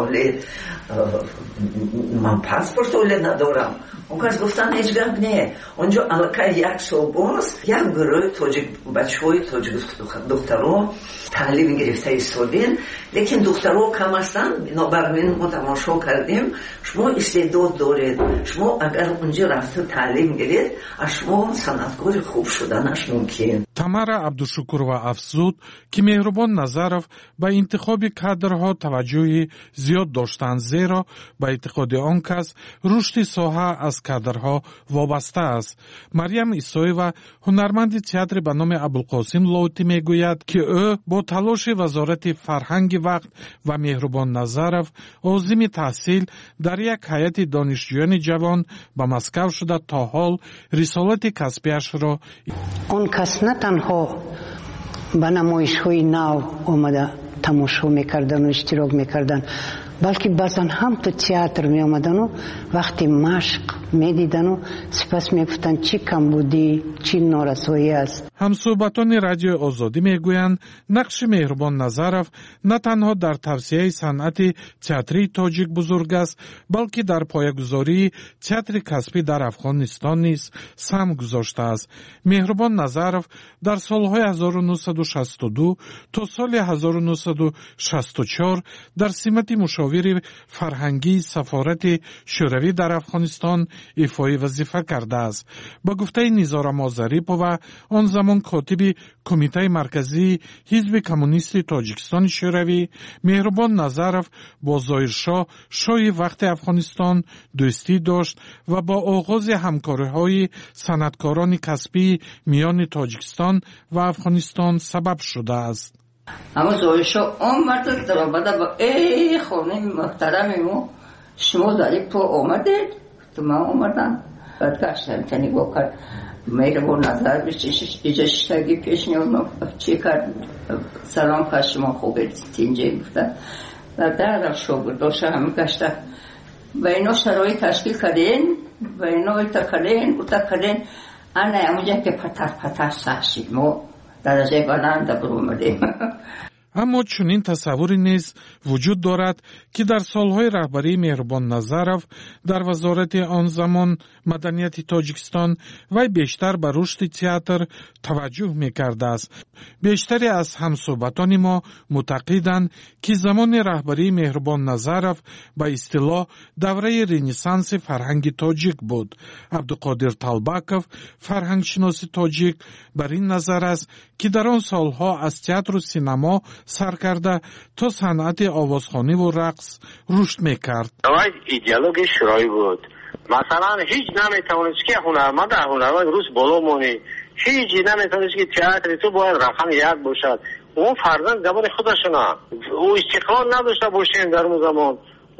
من پاسپورت ندارم. اون کس گفتن هیچ گپ نه. اونجا علاقه یک سال باز یک گروه تاجیک بچه‌های تاجیک دخترها تعلیم گرفته ایستادن لیکن دخترها کم هستند. بنابراین ما تماشا کردیم شما استعداد دارید، شما اگر اونجا رفته تعلیم گیرید شما صنعتکار خوب شدنش ممکن. тамара абдушукурова афзуд ки меҳрубон назаров ба интихоби кадрҳо таваҷҷӯҳи зиёд доштанд, зеро ба эътиқоди он кас рушди соҳа аз кадрҳо вобаста аст. марьям исоева ҳунарманди театри ба номи абулқосим лоутӣ мегӯяд ки ӯ бо талоши вазорати фарҳанги вақт ва меҳрубон назаров озими таҳсил дар як ҳайати донишҷӯёни ҷавон ба Маскав шуда то ҳол рисолати касбиашро он кас на танҳо ба намоишҳои нав омада тамошо мекардану иштирок мекарданд, балки баъзан ҳам то театр меомадану вақти машқ медидану сипас мегуфтанд чӣ камбудӣ, чӣ норасоӣ аст. ҳамсӯҳбатони радиои озодӣ мегӯянд нақши меҳрубон назаров на танҳо дар тавсеяи санъати театрии тоҷик бузург аст, балки дар поягузории театри касбӣ дар афғонистон низ сам гузоштааст. меҳрубон назаров дар солҳои 1962 то соли 1964 дар симати мушовири фарҳангии сафорати шӯравӣ дар афғонистон ифои вазифа кардааст. ба гуфтаи низора мозарипова, он замон котиби кумитаи марказии ҳизби коммунисти тоҷикистони шӯравӣ, меҳрубон назаров бо зоҳиршоҳ шоҳи вақти афғонистон дӯстӣ дошт ва бо оғози ҳамкориҳои санъаткорони касбии миёни тоҷикистон ва афғонистон сабаб шудааст. اما زویشو آمد در آمده با ای خانم محترم ما شما در این پا آمدید تو من آمدم بعد گشتم تنی با کرد میره با نظر بشیش ایجا شتگی پیش نیومد چی کرد سلام کرد شما خوبید تینجه گفتن و در شو بود داشته همه گشته و اینا شرایط تشکیل کردین و اینا ایتا کردین انا اموجه که پتر سخشید ما درجه بلند برآمدیم. аммо чунин тасаввуре низ вуҷуд дорад ки дар солҳои раҳбарии меҳрубон назаров дар вазорати он замон маданияти тоҷикистон вай бештар ба рушди театр таваҷҷӯҳ мекардааст. бештаре аз ҳамсӯҳбатони мо муътақиданд ки замони раҳбарии меҳрубон назаров ба истилоҳ давраи ренессанси фарҳанги тоҷик буд. абдуқодир талбаков, фарҳангшиноси тоҷик, бар ин назар аст ки дар он солҳо аз театру синемо сар карда то санъати овозхониву рақс рушд мекард. вай идеология шӯравӣ буд. масалан ҳеҷ наметавонист ки ҳунарманд рӯз боло монӣ, ҳеҷ наметавонист ки театри ту бояд рақами як бошад. он фарзанд замони худашона ӯ истиқлол надошта бошем дар он замон.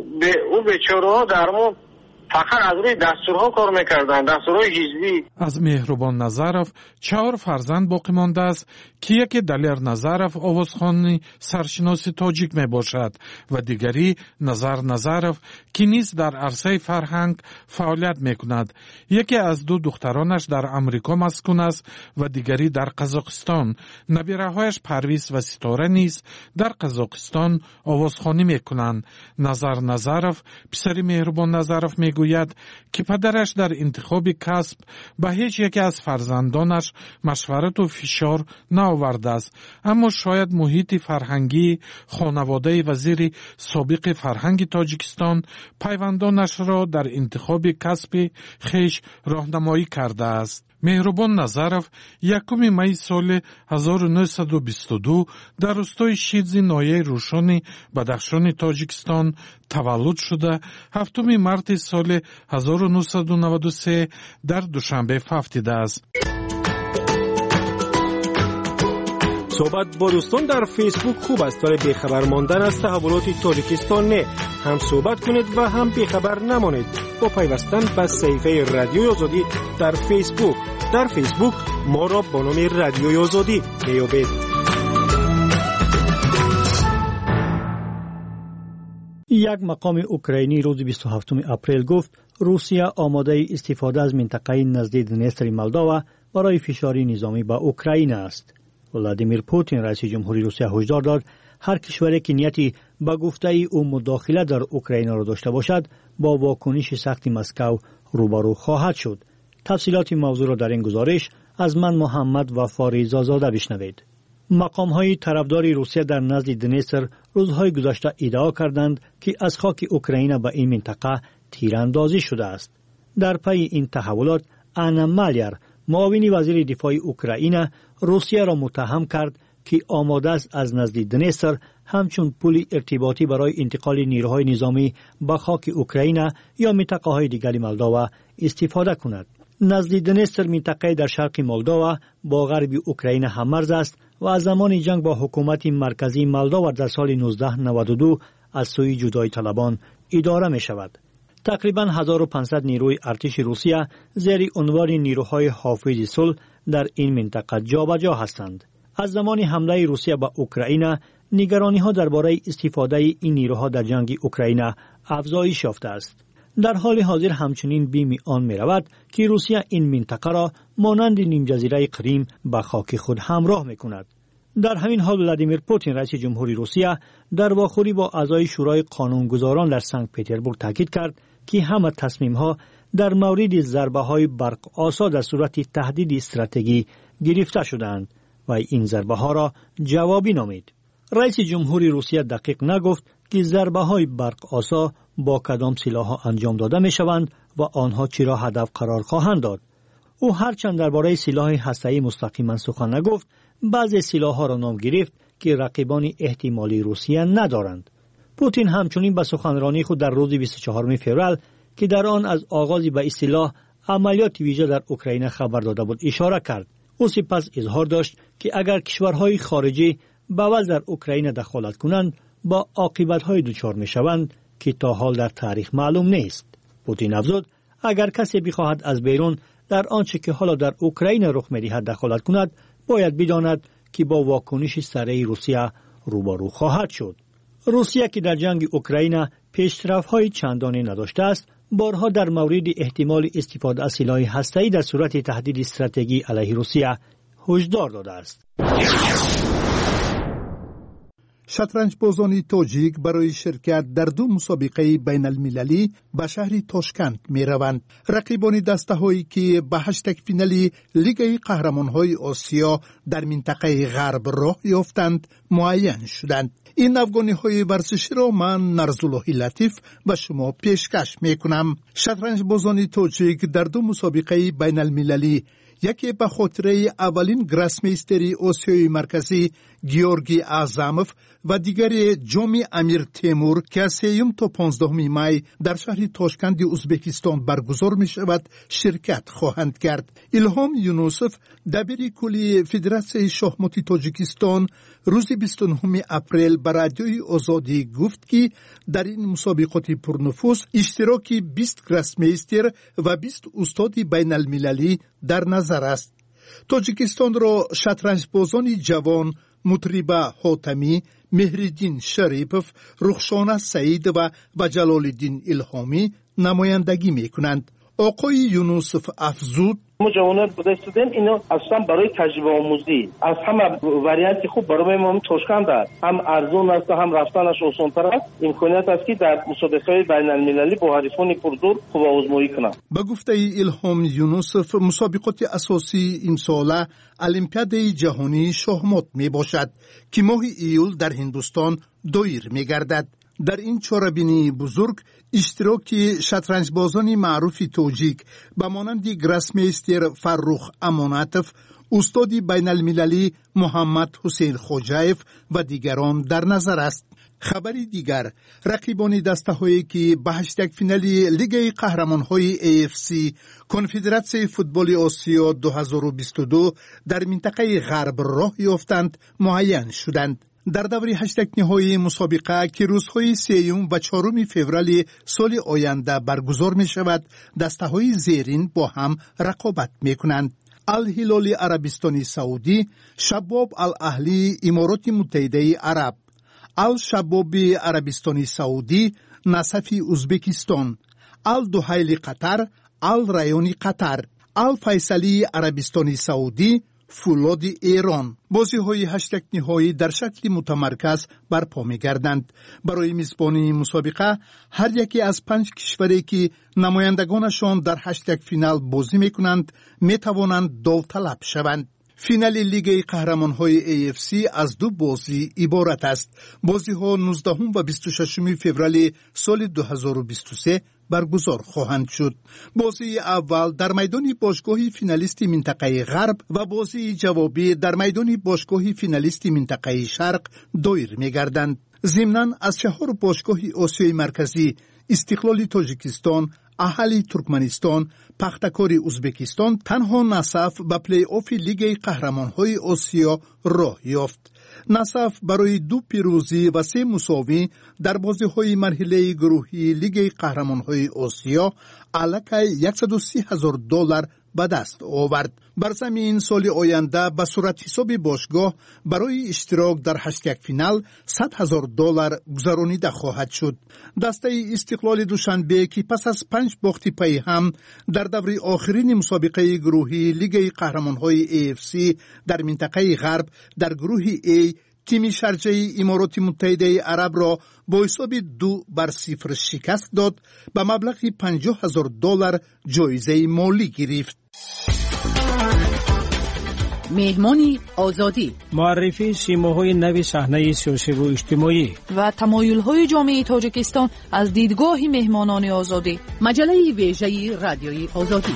ӯ бечораҳо дар мо фақат аз рӯи дастурҳо кор мекарданд, дастурҳои ҳизбӣ. аз меҳрубон назаров 4 фарзанд боқӣ мондааст ки яке далер назаров овозхони саршиноси тоҷик мебошад ва дигари назар назаров ки низ дар арсаи фарҳанг фаъолият мекунад. яке аз 2 духтаронаш дар амрико маскун аст ва дигари дар қазоқистон. набираҳояш парвиз ва ситора низ дар қазоқистон овозхонӣ мекунанд. назар назаров писари меҳрубон назаров мегӯяд ки падараш дар интихоби касб ба ҳеҷ яке аз фарзандонаш машварату фишор наовардааст, аммо шояд муҳити фарҳангии хонаводаи вазири собиқи фарҳанги тоҷикистон пайвандонашро дар интихоби касби хеш роҳнамоӣ кардааст. меҳрубон назаров 1 майи соли 1922 дар рӯстои шидзи ноҳияи рӯшони бадахшони тоҷикистон таваллуд шуда 7 марти соли 1993 дар душанбе вафтидааст. صحبت با دوستان در فیسبوک خوب است ولی بیخبر ماندن از تحولات تاجیکستان نه. هم صحبت کنید و هم بیخبر نمانید با پیوستن به صفحه رادیوی آزادی در فیسبوک. در فیسبوک ما را با نام رادیوی آزادی بیابید. یک مقام اوکراینی روز 27 اپریل گفت روسیه آماده استفاده از منطقه نزدیک دنیستر مولداوا برای فشاری نظامی به اوکراین است. ولادیمیر پوتین رئیس جمهوری روسیه هشدار داد هر کشوری که نیتی به گفته او مداخله در اوکراین را داشته باشد با واکنش سخت مسکو روبرو خواهد شد. تفصیلات موضوع را در این گزارش از من محمد وفا رضا زاده بشنوید. مقام‌های طرفدار روسیه در نزد دنیستر روزهای گذشته ادعا کردند که از خاک اوکراین به این منطقه تیراندازی شده است. در پی این تحولات آنا مالیر، معاون وزیر دفاع اوکراین، روسیه را متهم کرد که آماده است از نزد دنیستر همچون پل ارتباطی برای انتقال نیروهای نظامی به خاک اوکراین یا منطقه‌های دیگر مولداوا استفاده کند. نزد دنیستر منطقه در شرق مولداوا با غرب اوکراین هممرز است و از زمان جنگ با حکومت مرکزی مولداوا در سال 1992 از سوی جدایی طلبان اداره می شود. تقریباً 1500 نیروی ارتش روسیه زیر عنوان نیروهای حافظ صلح در این منطقه جابجا هستند. از زمان حمله روسیه به اوکراین، نگرانی‌ها درباره استفاده این نیروها در جنگ اوکراین افزایش یافته است. در حال حاضر همچنین بیم آن می‌رود که روسیه این منطقه را مانند نیم جزیره کریم به خاک خود همراه می‌کند. در همین حال ولادیمیر پوتین رئیس جمهوری روسیه در واخوری با اعضای شورای قانونگذاران در سنت پترزبورگ تاکید کرد که همه تصمیم‌ها در مورد ضربه‌های برق‌آسا در صورت تهدید استراتژی گرفته شدند و این ضربه‌ها را جوابی نامید. رئیس جمهوری روسیه دقیق نگفت که ضربه‌های برق‌آسا با کدام سلاح‌ها انجام داده می‌شوند و آنها چرا هدف قرار خواهند داد. او هرچند درباره سلاح هسته‌ای مستقیما سخن نگفت، بعضی سلاح‌ها را نام گرفت که رقیبان احتمالی روسیه ندارند. پوتین همچنین به سخنرانی خود در روز 24 فوریه که در آن از آغاز به اصطلاح عملیات ویژه در اوکراین خبر داده بود اشاره کرد. او سپس اظهار داشت که اگر کشورهای خارجی به وضع در اوکراین دخالت کنند با عاقبت‌های دچار می‌شوند که تا حال در تاریخ معلوم نیست. پوتین افزود اگر کسی بخواهد از بیرون در آنچه که حالا در اوکراین رخ می‌دهد دخالت کند، باید بداند که با واکنش سریع روسیه روبرو خواهد شد. روسیه که در جنگ اوکراین پیشرفت‌های چندانی نداشته است، بارها در مورد احتمال استفاده از سلاح هسته‌ای در صورت تهدید استراتژی علیه روسیه هشدار داده است. شطرنج بازان تاجیک برای شرکت در 2 مسابقه بین المللی به شهر تاشکند می روند. رقیبان دسته هایی که به 8 فینالی لیگ قهرمان های آسیا در منطقه غرب راه یافتند معین شدند. این افغانی های ورزشی را من نرزالله لطیف به شما پیشکش می کنم. شطرنج بازان تاجیک در 2 مسابقه بین المللی، یکی به خاطر اولین گراسمیستری آسیای مرکزی گیورگی اعظموف و دیگری جامی امیر تیمور که از 3 تا 15 می در شهر تاشکند ازبکستان برگزار می شود شرکت خواهند کرد. الهام یونوسف دبیر کلی فدراسیون شахمات تاجیکستان روز 29 اپریل به رادیوی آزادی گفت که در این مسابقات پرنفوذ اشتراک 20 گراسمیستر و 20 استاد بین المللی در نظر است. تاجیکستان را شطرنج بازان جوان مطربه حاتمی، مهردین شریپوف، رخشانه سعید و جلال الدین الهامی نمایندگی می کنند. آقای یونوسف افزود ما جوانان بوده استودنت اینو اصلا برای تجربه آموزی از همه وریانتی خوب برای ما تاشکند است، هم ارزون است هم رفتنش آسان‌تر است. امکانیت است که در مسابقه بین المللی با حریفان پرزور خوب آزمایی کنند. به گفته الهام یونوسف مسابقات اساسی این ساله المپیاد جهانی شахمات می باشد که ماه ایول در هندوستان دایر می گردد. در این چاره‌بینی بزرگ اشتراک شطرنج بازان معروف تاجیک به مانند گراسمیستر فرخ اماناتوف، استاد بین المللی محمد حسین خوجایف و دیگران در نظر است. خبری دیگر، رقیبان دسته هایی که به 8 فینالی لیگ قهرمان های AFC کنفدراسیون فوتبال آسیا 2022 در منطقه غرب راه یافتند معین شدند. در دوره 8 نهایی مسابقه که روزهای 3 و 4 فوریه سال آینده برگزار می شود، دسته های زیرین با هم رقابت می کنند. الهلال عربستان سعودی، شباب الاهلی امارات متحده عرب، الشباب عربستان سعودی، نصف ازبکستان، الدحیل قطر، الریان قطر، الفیصلی عربستان سعودی، فولاد ایران. بازی های 8 نهایی در شکل متمرکز برپا می گردند. برای میزبانی مسابقه هر یکی از 5 کشوری که نمایندگانشان در 8 فینال بازی می کنند می توانند داوطلب شوند. فینال لیگ قهرمان‌های AFC از دو بازی عبارت است. بازی‌ها 19 و 26 فوریه سال 2023 برگزار خواهند شد. بازی اول در میدان باشگاه فینالیست منطقه غرب و بازی جوابی در میدان باشگاه فینالیست منطقه شرق دایر می‌گردند. ضمناً از 4 باشگاه آسیای مرکزی استقلال تاجیکستان، اهلی ترکمنستان، پختکار ازبکستان تنها نصف به پلی آف لیگ قهرمان‌های آسیا راه یافت. نصف برای 2 پیروزی و 3 مساوی در بازی‌های مرحله گروهی لیگ قهرمان‌های آسیا علاقه $130,000 به دست آورد. بر زمین سال آینده به صورت حساب باشگاه برای اشتراک در 8 فینال $100,000 گذرانیده خواهد شد. دسته استقلال دوشنبه که پس از 5 باخت پی هم در دور آخرین مسابقه گروهی لیگ قهرمان‌های AFC در منطقه غرب در گروه A تیم شارجه امارات متحده عرب را با حساب 2-0 شکست داد، به مبلغ $50,000 جایزه مالی گرفت. مهمانی آزادی، معرفی سیماهای نو صحنه سیاسی و اجتماعی و تمایل‌های جامعه تاجیکستان از دیدگاه مهمانان آزادی. مجله ویژه رادیوی آزادی.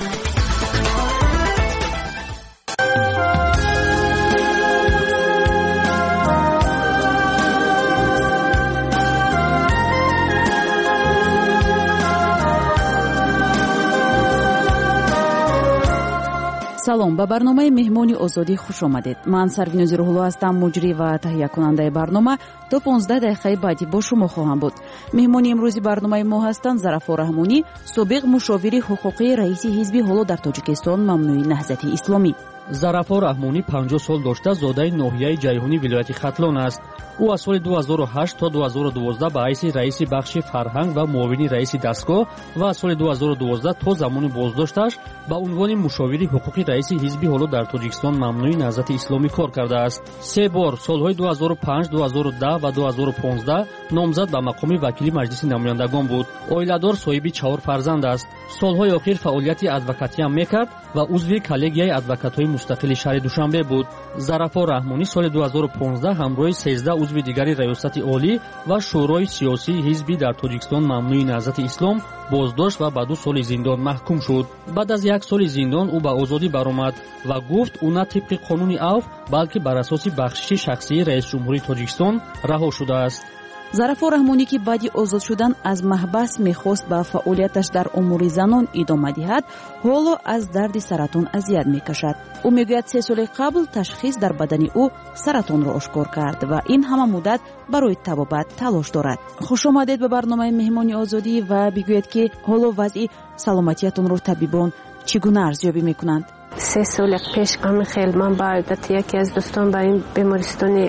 салом, ба барномаи меҳмони озодӣ хуш омадед. ман сарвинози рӯҳулло ҳастам, муҷрӣ ва таҳиякунандаи барнома. то 15 дақиқаи баъдӣ бо шумо хоҳам буд. меҳмони имрӯзи барномаи мо ҳастанд Зарафо Раҳмонӣ, собиқ мушовири ҳуқуқии раиси ҳизби ҳоло дар Тоҷикистон мамнӯи Наҳзати Исломӣ. Зарафо Раҳмонӣ 50 сол дошта зодаи ноҳияи Ҷайҳунӣ вилояти Хатлон аст. ӯ аз соли 2008 то 2012 ба ҳайси раиси бахши фарҳанг ва муовини раиси дастгоҳ ва аз соли 2012 то замони боздошташ ба унвони мушовири ҳуқуқи раиси ҳизби ҳоло дар Тоҷикистон мамнӯи Наҳзати Исломӣ кор кардааст. 3 бор солҳои 2005, 2010 ва 2015 номзад ба мақоми вакили маҷлиси намояндагон буд. Оиладор, соҳиби 4 фарзанд аст. солҳои охир фаъолияти адвокатиам мекард ва узви коллегияи адвокатҳои мустақили шаҳри Душанбе буд. Зарафо Раҳмонӣ соли 2015 ҳамроҳи 13 узви дигари раёсати олӣ ва шӯрои сиёсии ҳизби дар Тоҷикистон мамнӯи Наҳзати Ислом боздошт ва ба 2 соли зиндон маҳкум шуд. баъд аз 1 соли зиндон ӯ ба озодӣ баромад ва гуфт ӯ на тибқи қонуни авф, балки бар асоси бахшиши шахсии раисҷумҳурии Тоҷикистон раҳо шудааст. Зарафо Раҳмонӣ ки баъди озод шудан аз маҳбас мехост ба фаъолияташ дар умури занон идома диҳад, ҳоло аз дарди саратон азият мекашад. ӯ мегӯяд 3 соли қабл ташхис дар бадани ӯ саратонро ошкор кард ва ин ҳама муддат барои табобат талош дорад. хушомадед ба барномаи меҳмони озодӣ ва бигӯед ки ҳоло вазъи саломатиятонро табибон чӣ гуна арзёбӣ мекунанд? 3 соли пеш амихел ман ба одати яке аз дӯстон ба ин бемористони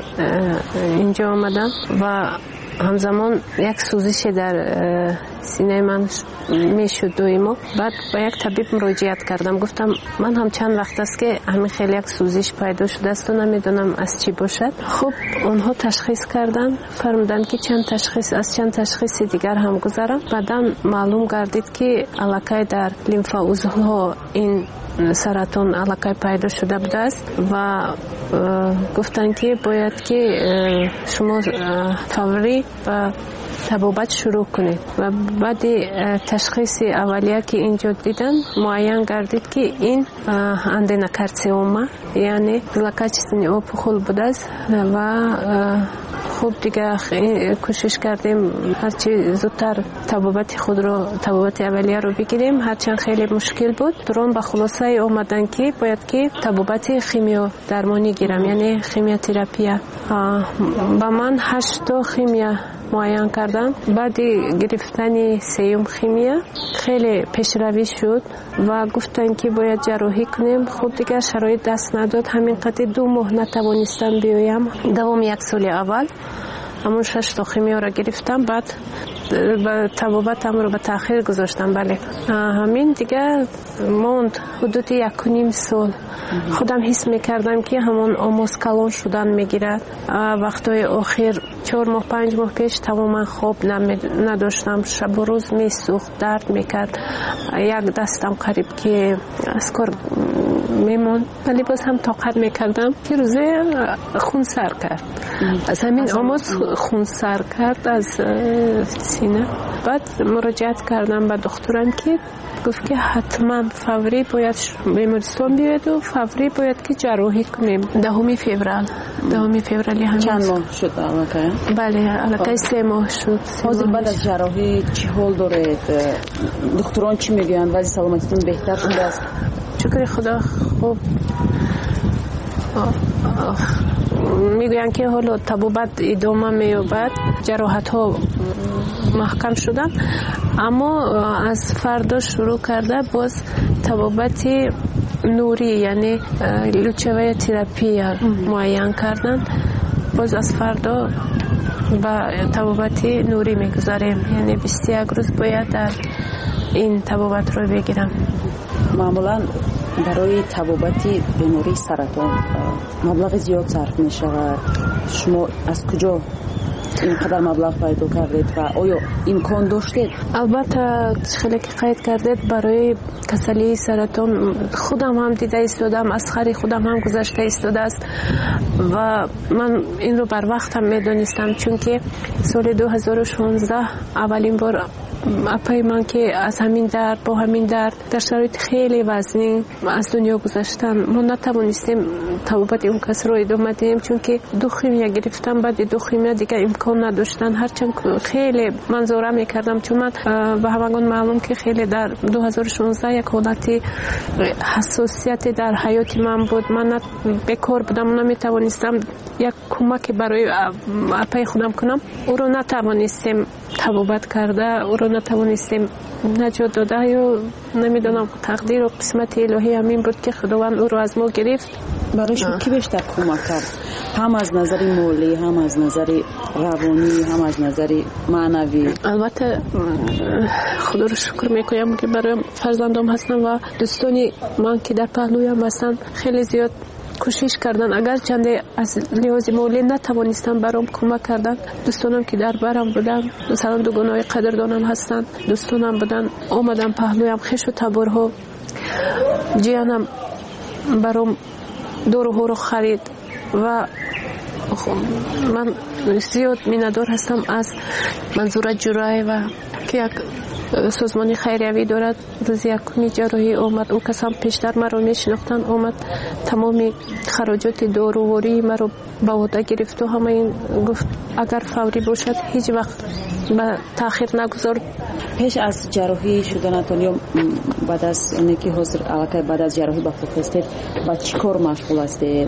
инҷо омадам ва ҳамзамон як сӯзише дар синаи ман мешуд доимо. баъд ба як табиб муроҷиат кардам, гуфтам ман ҳам чанд вақт аст ки ҳамин хел як сӯзиш пайдо шудасту намедонам аз чӣ бошад. хуб, онҳо ташхис карданд, фармуданд ки аз чанд ташхиси дигар ҳам гузарам. баъдан маълум гардид ки аллакай дар лимфоузлҳо ин саратон аллакай пайдо шуда будааст ва гуфтанд ки бояд ки шумо фаврӣ ба табобат шурӯъ кунед. ва баъди ташхиси аввалия ки инҷо дидан муайян гардид ки ин аденокарциома, яъне злокачественный опухол будааст ва хуб дига кӯшиш кардем ҳарчи зудтар табобати аввалияро бигирем, ҳарчанд хеле мушкил буд. турон ба хулосае омаданд ки бояд ки табобати химиодармонӣ гирам, яъне химиотерапия. ба ман 8 химия муайян карданд. баъди гирифтани 3 химия хеле пешравӣ шуд ва гуфтанд ки бояд ҷарроҳӣ кунем. хуб дигар шароит даст надод, ҳамин қадр 2 моҳ натавонистам биёям. давоми 1 соли аввал ҳамон 6 химиёро гирифтам. баъд طبابتم رو به تأخیر گذاشتم. بله همین دیگه موند حدود 1.5 سال. خودم حس میکردم که همون آموز کلان شدن میگیرد. وقتای آخر 4 ماه 5 ماه پیش تماما خواب نداشتم، شب و روز میسوخت، درد میکرد، یک دستم قریب که از کار میمون، ولی باز هم طاقت میکردم. که روزه خون سر کرد، از همین آموز خون سر کرد از سینه. بعد مراجعت کردم به دکترم که گفت که حتما فوری باید بیمارستان بیاید و فوری باید که جراحی کنیم. 10 فوریه همین. چند ماه شد الان؟ بله الان 3 ماه شد. حاضر بعد از جراحی چه حال دارید؟ دکتران چی میگن؟ وضع سلامتیتون بهتر شده است؟ شکر خدا خوب. میگوین که حالا طبابت ادامه مییابد، جراحت ها محکم شدن، اما از فردا شروع کرده باز طبابت نوری یعنی لوچه تراپی معین کردن. باز از فردا با طبابت نوری میگذاریم، یعنی 21 روز باید در این طبابت رو بگیرم. معمولا برای طبابت بیماری سرطان مبلغ زیاد صرف می شود. شما از کجا اینقدر مبلغ پیدا کردید و آیا امکان داشتید؟ البته خیلی که قید کردید برای کسلی سرطان خودم هم دیده ایستادم، از خری خودم هم گذشته ایستاده است و من این رو بر وقت هم میدونستم، چون که سال 2016 اولین بار اپای من که از همین درد با همین درد در شرایط خیلی وزنی از دنیا گذاشتن، ما نتوانستیم طبابت اون کس رو ادامه دهیم، چون که 2 خیمیا گرفتم. بعد 2 خیمیا دیگه امکان نداشتن، هرچند خیلی منظوره میکردم، چون من به همگان معلوم که خیلی در 2016 یک حالت حساسیت در حیات من بود. من بیکار بودم، نمیتوانستم یک کمک برای اپای خودم کنم. او رو نتوانستیم طبابت کرده، او رو نتوانستیم نجات داده، یا نمیدونم تقدیر و قسمت الهی همین بود که خداوند او رو از ما گرفت. برای شما کی بیشتر کمک کرد؟ هم از نظر مالی، هم از نظر روانی، هم از نظر معنوی؟ البته خدا رو شکر میکنم که برای فرزندام هستم و دوستانی من که در پهلویم هستن خیلی زیاد کوشش کردن. اگر چنده از لحاظ مالی نتوانستم برام کمک کردن، دوستانم که در برم بودن، مثلا دوگانای قدردانم هستن، دوستانم بودن آمدن پهلویم، خش و تبرها جیانم برام دورو رو خرید و من زیاد میندار هستم از منظور جرای و که یک سازمانی خیریوی دارد. روز 1 جراحی آمد، او کسان پیشتر مرا میشناختن، آمد تمامی خراجات داروواری مرا به عهده گرفت و همه این گفت اگر فوری باشد هیچ وقت به تاخیر نگذار. پیش از جراحی شدنتون یا بعد از اینکه حاضر علاقه بعد از جراحی با خود هستید با چی کار مشغول هستید؟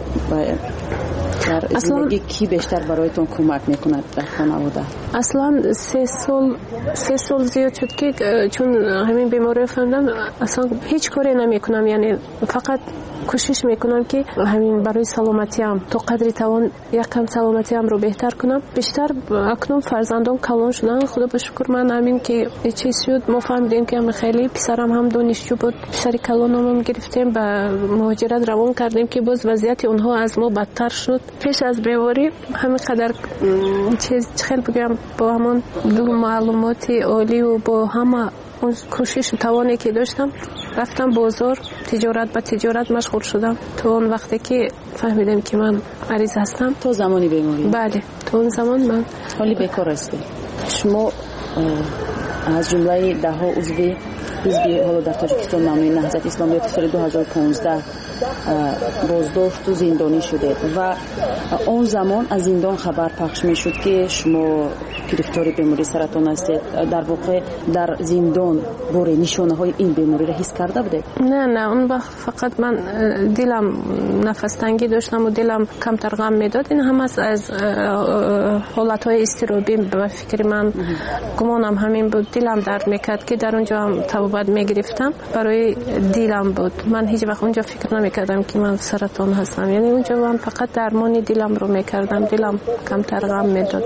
در زندگی کی بیشتر برایتون کمک میکند در خانواده؟ اصلا 3 سال زیاد شد که چون همین بیماری فهمیدم اصلا هیچ کاری نمیکنم، یعنی فقط کوشش میکنم که همین برای سلامتیم تا قدری توان یکم سلامتیم رو بهتر کنم. بیشتر اکنون فرزندان کلان شدن، خدا به شکر. من همین که چیز شد ما فهمیدیم که هم خیلی پسرم هم دانشجو بود، پسر کلانم گرفتیم به مهاجرت روان کردیم که باز وضعیت اونها از ما بدتر شد. پیش از بیماری همین قدر چیز خیلی بگم با همون دو معلومات عالی و با همه اون کوشش و توانی که داشتم رفتم بازار، تجارت به تجارت مشغول شدم تا اون وقتی که فهمیدم که من مریض هستم. تو زمانی بیماری؟ بله تو اون زمان من حالی بیکار هستی. شما از جمله 10 عضو حزب حالا در تاجیکستان نامی نهضت اسلامی سال 2015 بازداشت و زندانی شده و اون زمان از زندان خبر پخش می شد که شما گرفتار بیماری سرطان هستید. در واقع در زندان باره نشانه های این بیماری را حس کرده بوده؟ نه اون وقت فقط من دلم نفس تنگی داشتم و دلم کمتر غم میداد. این هم از حالت های اضطرابی به فکر من گمانم همین بود. دلم درد میکرد که در اونجا هم طبابت میگرفتم، برای دلم بود. من هیچ وقت اونجا فکر میکردم که من سرطان هستم. یعنی اونجا من فقط درمان دلم رو میکردم، دلم کمتر غم میداد.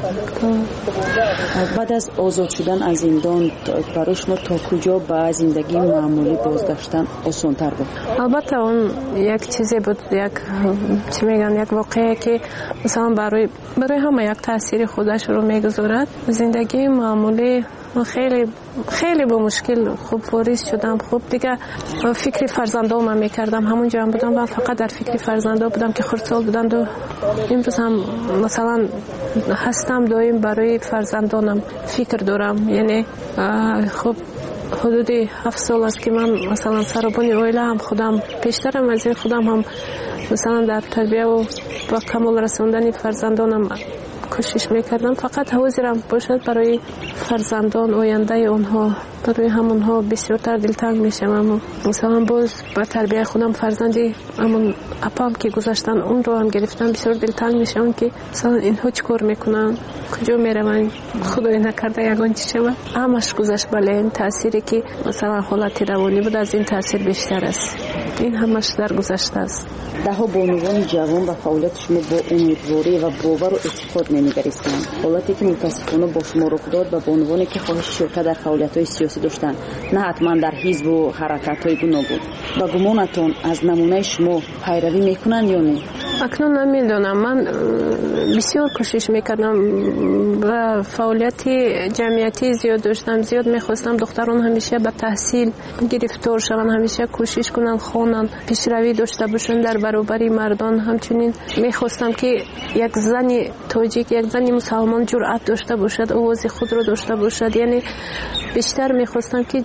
بعد از آزاد شدن از زندان برای شما تا کجا به زندگی معمولی بازگشتن آسان‌تر بود؟ البته اون یک چیزی بود، یک چی میگن، یک واقعه که مثلا برای همه یک تاثیر خودش رو میگذارد. زندگی معمولی خیلی با مشکل خوب واریز شدم. خوب دیگه فکر فرزندام میکردم، همونجا هم بودم و فقط در فکر فرزندام بودم که خردسال بودند و امروز هم مثلا هستم دایم برای فرزندانم فکر دارم. یعنی خب حدود 7 سال است که من مثلا سربان اویله هم خودم پیشترم از این خودم هم مثلا در تربیه و با کمال رسوندن فرزندانم کوشش میکردم. فقط حاضرم باشد برای فرزندان آینده اونها، برای همونها بسیارتر دلتنگ میشم. مثلا باز با تربیه خودم فرزندی همون اپام که گذاشتن اون رو هم گرفتم، بسیار دلتنگ میشم که مثلا اینها چیکار میکنن، کجا میرون، خدای نکرده یگان چی شود. همش گذشت. بله این تأثیری که مثلا حالت روانی بود از این تأثیر بیشتر است. این همش در گذشته است. دهها بانوان جوان و فعالیت شما با امیدواری و باور و اعتقاد می‌نگریستند. حالتی که متاسفانه با شما رخ داد و بانوانی که خواهش شرکت در فعالیت‌های سیاسی داشتند، نه حتما در حزب و حرکت‌های گوناگون. با گمانتون از نمونه شما پیروی میکنند یا نه؟ اکنون نمیدونم. من بسیار کوشش میکردم و فعالیت جمعیتی زیاد داشتم، زیاد میخواستم دختران همیشه به تحصیل گرفتار شوند، همیشه کوشش کنن خوانن، پیشروی داشته باشن در برابر مردان. همچنین میخواستم که یک زن تاجیک، یک زن مسلمان جرأت داشته باشد، آواز خود رو داشته باشد. یعنی بیشتر میخواستم که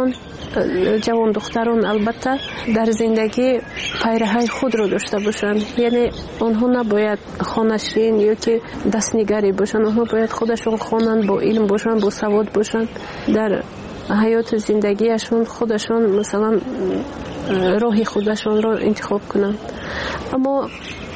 جوان دختران البته در زندگی پیرهای خود رو داشته باشند. یعنی آنها نباید خانشین یا که دستنگری باشند، آنها باید خودشون خوانند، با علم باشند، با سواد باشند، در حیات زندگیشون خودشون مثلا راه خودشون رو انتخاب کنند. اما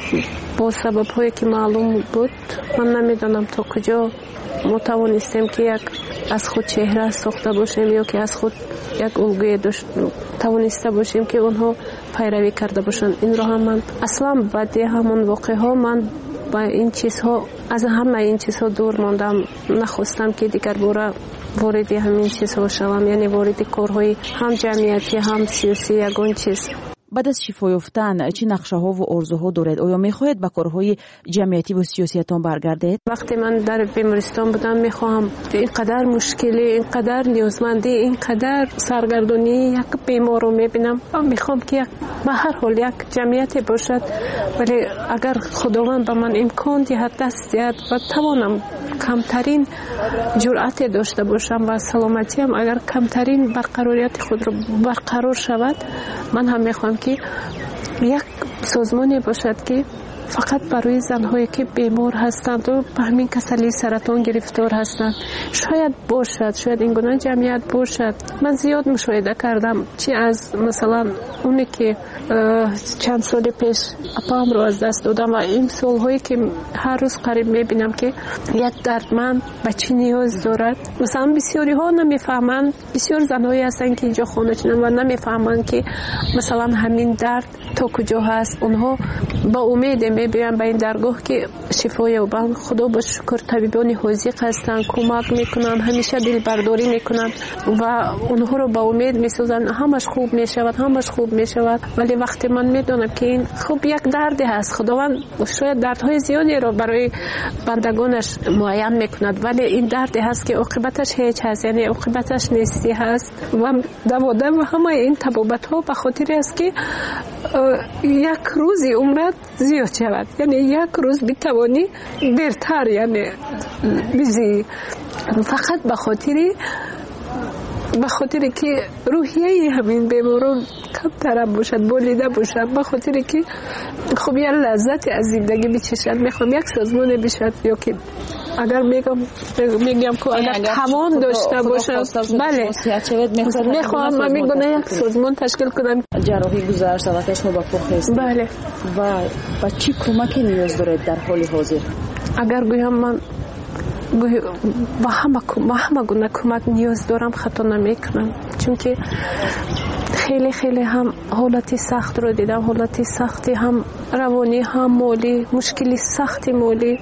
با سبب هایی که معلوم بود من نمیدونم تا کجا ما توانستیم که از خود چهره ساخته باشیم یا که از خود یک الگوی توانسته باشیم که اونها پیروی کرده باشند. این رو هم من اصلا بعد همون واقعه ها من با این چیزها از همه این چیزها دور ماندم. نخواستم که دیگر باره وارد همین چیزها شوم، یعنی وارد کارهای هم جمعیتی هم سیاسی یگان چیز. بعد از شفا یافتن چه نقشه‌ها و آرزوها دارید؟ آیا می‌خواهید به کارهای جمعیتی و سیاسیتان برگردید؟ وقتی من در بیمارستان بودم می‌خواهم اینقدر مشکلی، اینقدر نیازمندی، اینقدر سرگردانی یک بیمار رو می‌بینم. می‌خوام که به هر حال یک جمعیتی باشد، ولی اگر خداوند به من امکان دهد، دست دهد و توانم کمترین جرأت داشته باشم و سلامتیم اگر کمترین برقراریت خود رو برقرار شود، من هم می‌خوام که یک سازمانی باشد که فقط برای زنهایی که بیمار هستند و به همین کسلی سرطان گرفتار هستند شاید باشد، شاید این گونه جمعیت باشد. من زیاد مشاهده کردم چی از مثلا اونی که چند سال پیش اپام رو از دست دادم و این سالهایی که هر روز قریب میبینم که یک دردمند به چی نیاز دارد. مثلا بسیاری ها نمیفهمند، بسیار زنهایی هستند که اینجا خانه چنن و نمیفهمند که مثلا همین درد تا کجا هست. اونها با امید میبینن به این درگاه که شفا یابند. خدا با شکر طبیبان حاذق هستند، کمک میکنن، همیشه دل برداری میکنن و اونها رو با امید میسازن همش خوب میشود، همش خوب میشود. ولی وقتی من میدونم که این خوب یک دردی هست، خداوند شاید دردهای زیادی رو برای بندگانش معین میکند، ولی این دردی هست که عاقبتش هیچ هست، یعنی عاقبتش نیستی هست و دوادم و همه این طبابت ها به خاطر است که یک روزی عمرت زیاد شود، یعنی یک روز بتوانی دیرتر یعنی بزی، فقط به خاطر که روحیه همین بیماران کمتر باشد، بولیده باشد، به خاطر که خب یه لذت از زندگی بچشد. میخوام یک سازمان بشد یا که اگر میگم که اگر توان داشته باشد، بله میخوام من میگم یک سازمان تشکیل کنم. جراحی گذشت و شما با پخت هستید. بله. و چی کمکی نیاز دارید در حال حاضر؟ اگر گویم من با همه گونه کمک نیاز دارم خطا نمیکنم، چون که خیلی خیلی هم حالت سخت رو دیدم، حالت سختی هم روانی هم مالی، مشکلی سختی مالی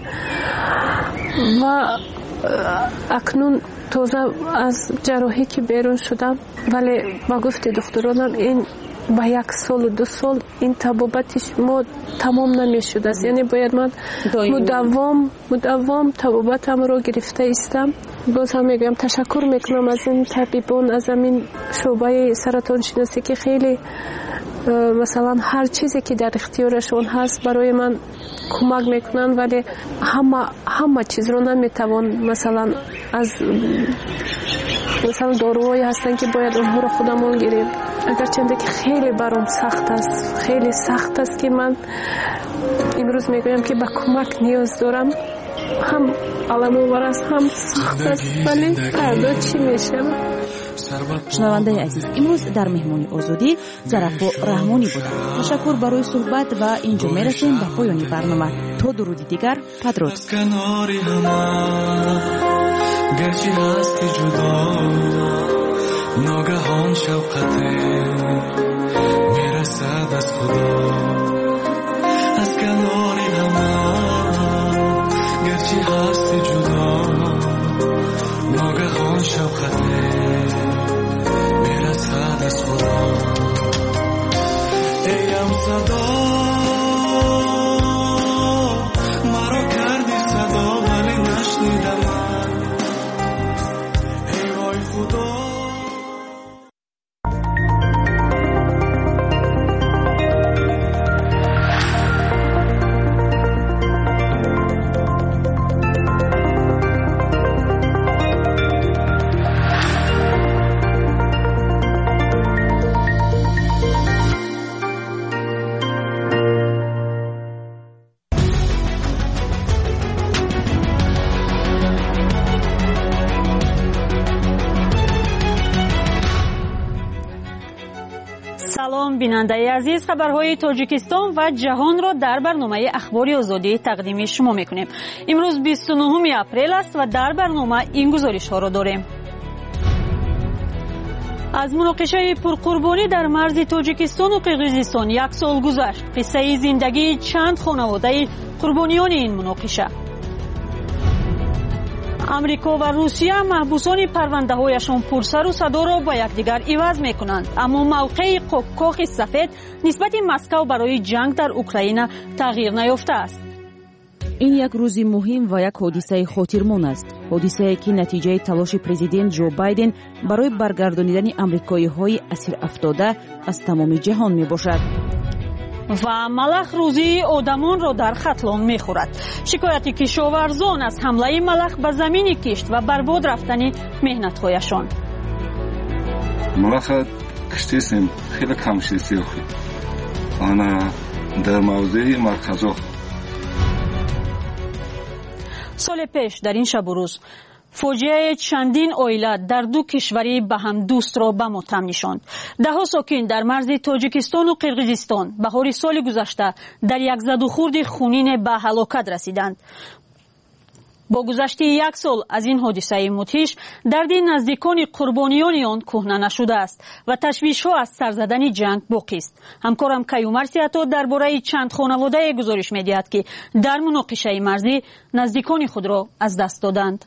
و اکنون تازه از جراحی که بیرون شدم، ولی با گفت دکترانم این با 1 سال و 2 سال این طبابتش ما تمام نمیشد است، یعنی باید من مداوم طبابتم رو گرفته ایستم. باز هم میگم تشکر میکنم از این طبیبان، از این شعبه سرطان شناسی که خیلی مثلا هر چیزی که در اختیارشون هست برای من کمک میکنن، ولی همه چیز رو نمیتوان مثلا از مثلا داروهایی هستن که باید اونها رو خودمون گیریم. اگرچه که خیلی برام سخت است، خیلی سخت است که من امروز میگویم که با کمک نیاز دارم، هم علم آور است هم سخت است، ولی فردا چی میشه؟ شنونده عزیز، امروز در مهمانی آزادی ظرفا رحمانی بودند. تشکر برای صحبت و اینجا میرسیم به پایان برنامه. تا درودی دیگر، بدرود. گرچه هستی جدا ناگهان شوقته میرسد از خدا از کنار همه. گرچه هستی جدا ناگهان شوقته میرسد از خدا. ایم صدا مرا کردی صدا ولی نشنیدم بیننده عزیز، خبرهای تاجیکستان و جهان را در برنامه اخبار آزادی تقدیم شما میکنیم. امروز 29 اپریل است و در برنامه این گزارش ها را داریم. از مناقشه پرقربانی در مرز تاجیکستان و قرقیزستان 1 سال گذشت. قصه زندگی چند خانواده قربانیان این مناقشه. امریکا و روسیه محبوسان پرونده هایشان پرسر و صدا را با یکدیگر عوض می کنند، اما موقع کاخ سفید نسبت مسکو برای جنگ در اوکراین تغییر نیافته است. این یک روز مهم و یک حادثه خاطرمون است. حادثه‌ای که نتیجه تلاش پرزیدنت جو بایدن برای برگردانیدن آمریکایی‌های اسیر افتاده از تمام جهان می باشد. و ملخ روزی آدمان را در خطلان می خورد. شکایت کشاورزان از حمله ملخ به زمین کشت و برباد رفتن مهنت‌هایشان. ملخ کشتیم خیلی کم شیستی خود. آن در موضع مرکزها. سال پیش در این شب و روز فوجیه چندین عائله در 2 کشوری به هم دوست را به ماتم نشاند. دهها ساکن در مرز تاجیکستان و قرقیزستان بهار سال گذشته در یک زد و خورد خونین به هلاکت رسیدند. با گذشت 1 سال از این حادثه مدهش درد نزدیکان قربانیان آن کهنه نشده است و تشویش‌ها از سر زدن جنگ باقی است. همکارم کیومر سیاتا درباره چند خانواده گزارش می‌دهد که در مناقشه مرزی نزدیکان خود را از دست دادند.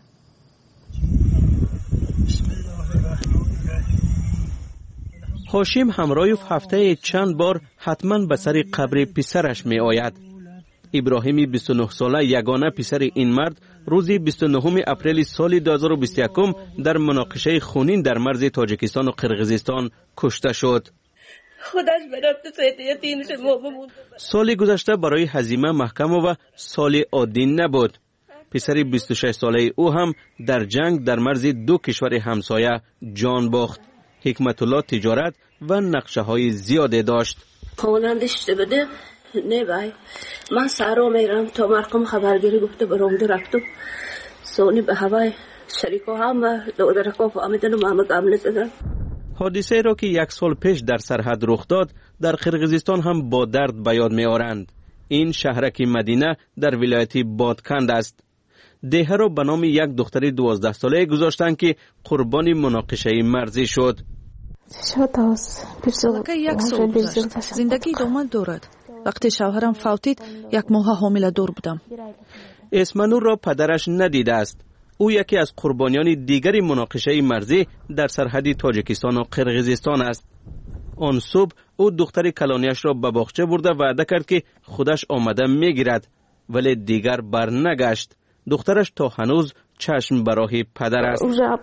هاشم همرایوف هفته چند بار حتما به سر قبر پسرش می آید. ابراهیمی 29 ساله یگانه پسر این مرد روز 29 اپریل سال 2021 در مناقشه خونین در مرز تاجیکستان و قرقیزستان کشته شد. خودش برفت سال گذشته برای هزیمه محکم و سال عادی نبود. پسر 26 ساله او هم در جنگ در مرز 2 کشور همسایه جان باخت. حکمت الله تجارت و نقشه های زیاده داشت. خوانندش بده نه بای من سارا میرم تا مرکم خبرگیری گفته برام رفتم سونی به هوای شریکو هم دودرکو فهمیدن محمد عامل زدن. حادثه را که 1 سال پیش در سرحد رخ داد در قرقیزستان هم با درد به یاد می آورند. این شهرک مدینه در ولایت بادکند است. دهه را به نام یک دختر 12 ساله گذاشتند که قربان مناقشه مرزی شد. ملکه یک سال گذشت. زندگی ادامه دارد. وقتی شوهرم فوتید 1 ماه حامله دار بودم. اسمنور را پدرش ندیده است. او یکی از قربانیان دیگری مناقشه مرزی در سرحد تاجیکستان و قرقیزستان است. آن صبح او دختر کلانیش را به باغچه برده وعده کرد که خودش آمده میگیرد، ولی دیگر بر نگشت. دخترش تا هنوز چشم به راه پدر است.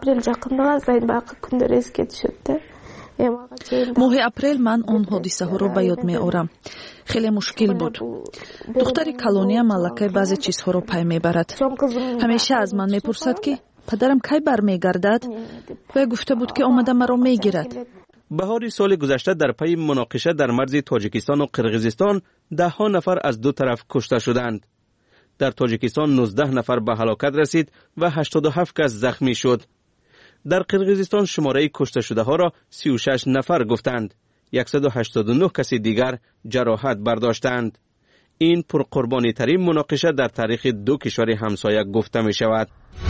ماه اپریل من آن حادثه ها را به یاد می آورم. خیلی مشکل بود. دختر کلونیا ملکه بعضی چیزها را پی می برد. همیشه از من می پرسد که پدرم کی برمیگردد و گفته بود که آمده مرا می گیرد. بهار سال گذشته در پی مناقشه در مرز تاجیکستان و قرقیزستان 10 نفر از دو طرف کشته شدند. در تاجیکستان 19 نفر به هلاکت رسید و 87 کس زخمی شد. در قرقیزستان شماره کشته شده ها را 36 نفر گفتند. 189 کس دیگر جراحت برداشتند. این پرقربانی ترین مناقشه در تاریخ 2 کشور همسایه گفته می شود.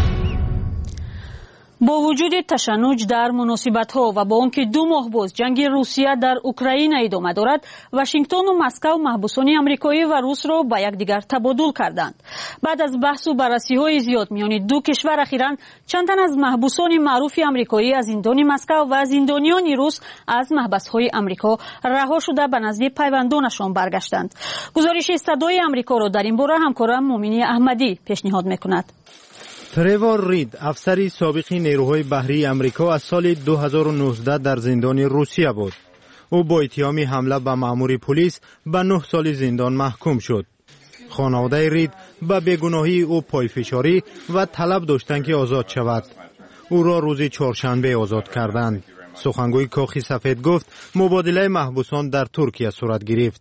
با وجود تشنج در مناسبت‌ها و با آنکه 2 ماه باز جنگ روسیه در اوکراین ادامه دارد، واشنگتن و مسکو محبوسان آمریکایی و روس را با یکدیگر تبادل کردند. بعد از بحث و بررسی‌های زیاد میان 2 کشور اخیراً چند تن از محبوسان معروف آمریکایی از زندان مسکو و زندانیان روس از محبس‌های آمریکا رها شده به نزد پیوندانشان برگشتند. گزارش صدای آمریکا را در این باره همکارم مومنی احمدی پیشنهاد می‌کند. تریور رید، افسری سابق نیروهای بحری آمریکا، از سال 2019 در زندان روسیه بود. او با اتهام حمله به مأمور پلیس به 9 سال زندان محکوم شد. خانواده رید به بیگناهی او پایفشاری و طلب داشتند که آزاد شود. او را روز چهارشنبه آزاد کردند. سخنگوی کاخ سفید گفت مبادله محبوسان در ترکیه صورت گرفت.